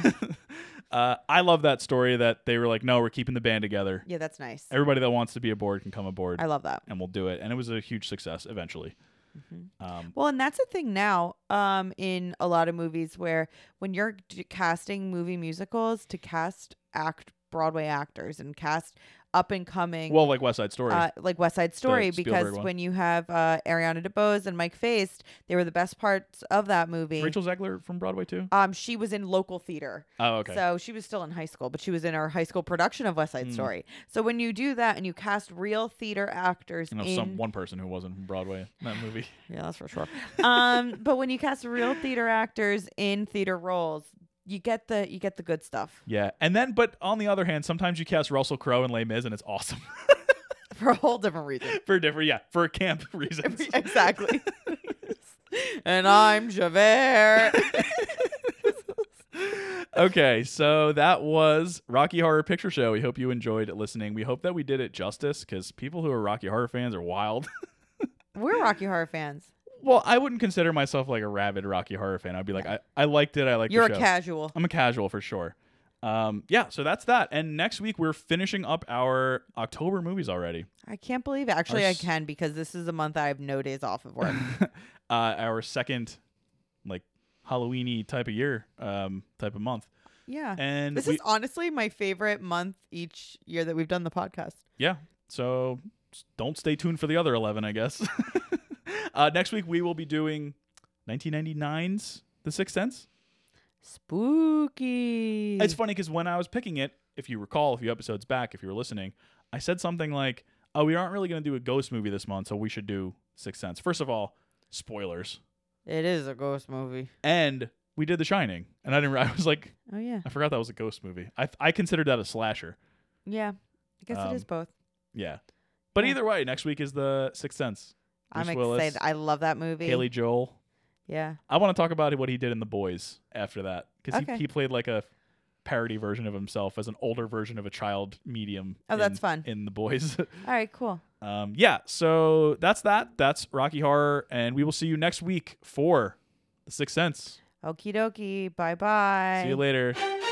I love that story that they were like, no, we're keeping the band together. Yeah, that's nice. Everybody that wants to be aboard can come aboard. I love that. And we'll do it. And it was a huge success eventually. Well, and that's a thing now in a lot of movies where when you're casting movie musicals, to cast Broadway actors and cast up and coming. Well, like West Side Story. Like West Side Story, The because Spielberg one. when you have Ariana DeBose and Mike Faist, they were the best parts of that movie. Rachel Zegler from Broadway too? She was in local theater. Oh, okay. So she was still in high school, but she was in our high school production of West Side Story. So when you do that and you cast real theater actors one person who wasn't from Broadway in that movie. Yeah, that's for sure. But when you cast real theater actors in theater roles, you get the good stuff. Yeah. And then, but on the other hand, sometimes you cast Russell Crowe and Les Mis and it's awesome. For a whole different reason. For camp reasons. Exactly. And I'm Javert. Okay, so that was Rocky Horror Picture Show. We hope you enjoyed listening. We hope that we did it justice, because people who are Rocky Horror fans are wild. We're Rocky Horror fans. Well, I wouldn't consider myself like a rabid Rocky Horror fan. I'd be like, I liked it. I liked You're the show. a casual. I'm a casual for sure. Yeah, so that's that. And next week we're finishing up our October movies already. I can't believe it. Actually, I can, because this is a month I have no days off of work. Our second, like, Halloween-y type of year, type of month. Yeah. And this is honestly my favorite month each year that we've done the podcast. Yeah. So don't stay tuned for the other 11, I guess. Next week we will be doing 1999's The Sixth Sense. Spooky. It's funny because when I was picking it, if you recall a few episodes back, if you were listening, I said something like, oh, we aren't really going to do a ghost movie this month, so we should do Sixth Sense. First of all, spoilers. It is a ghost movie. And we did The Shining. And I was like, Oh, yeah. I forgot that was a ghost movie. I considered that a slasher. Yeah. I guess it is both. Yeah. But Yeah. either way, next week is The Sixth Sense. I'm Bruce Willis, excited. I love that movie. Haley Joel. Yeah. I want to talk about what he did in The Boys after that, because Okay. he played like a parody version of himself as an older version of a child medium. Oh, that's fun. In The Boys. All right, cool. Yeah, so that's that. That's Rocky Horror, and we will see you next week for The Sixth Sense. Okie dokie. Bye-bye. See you later.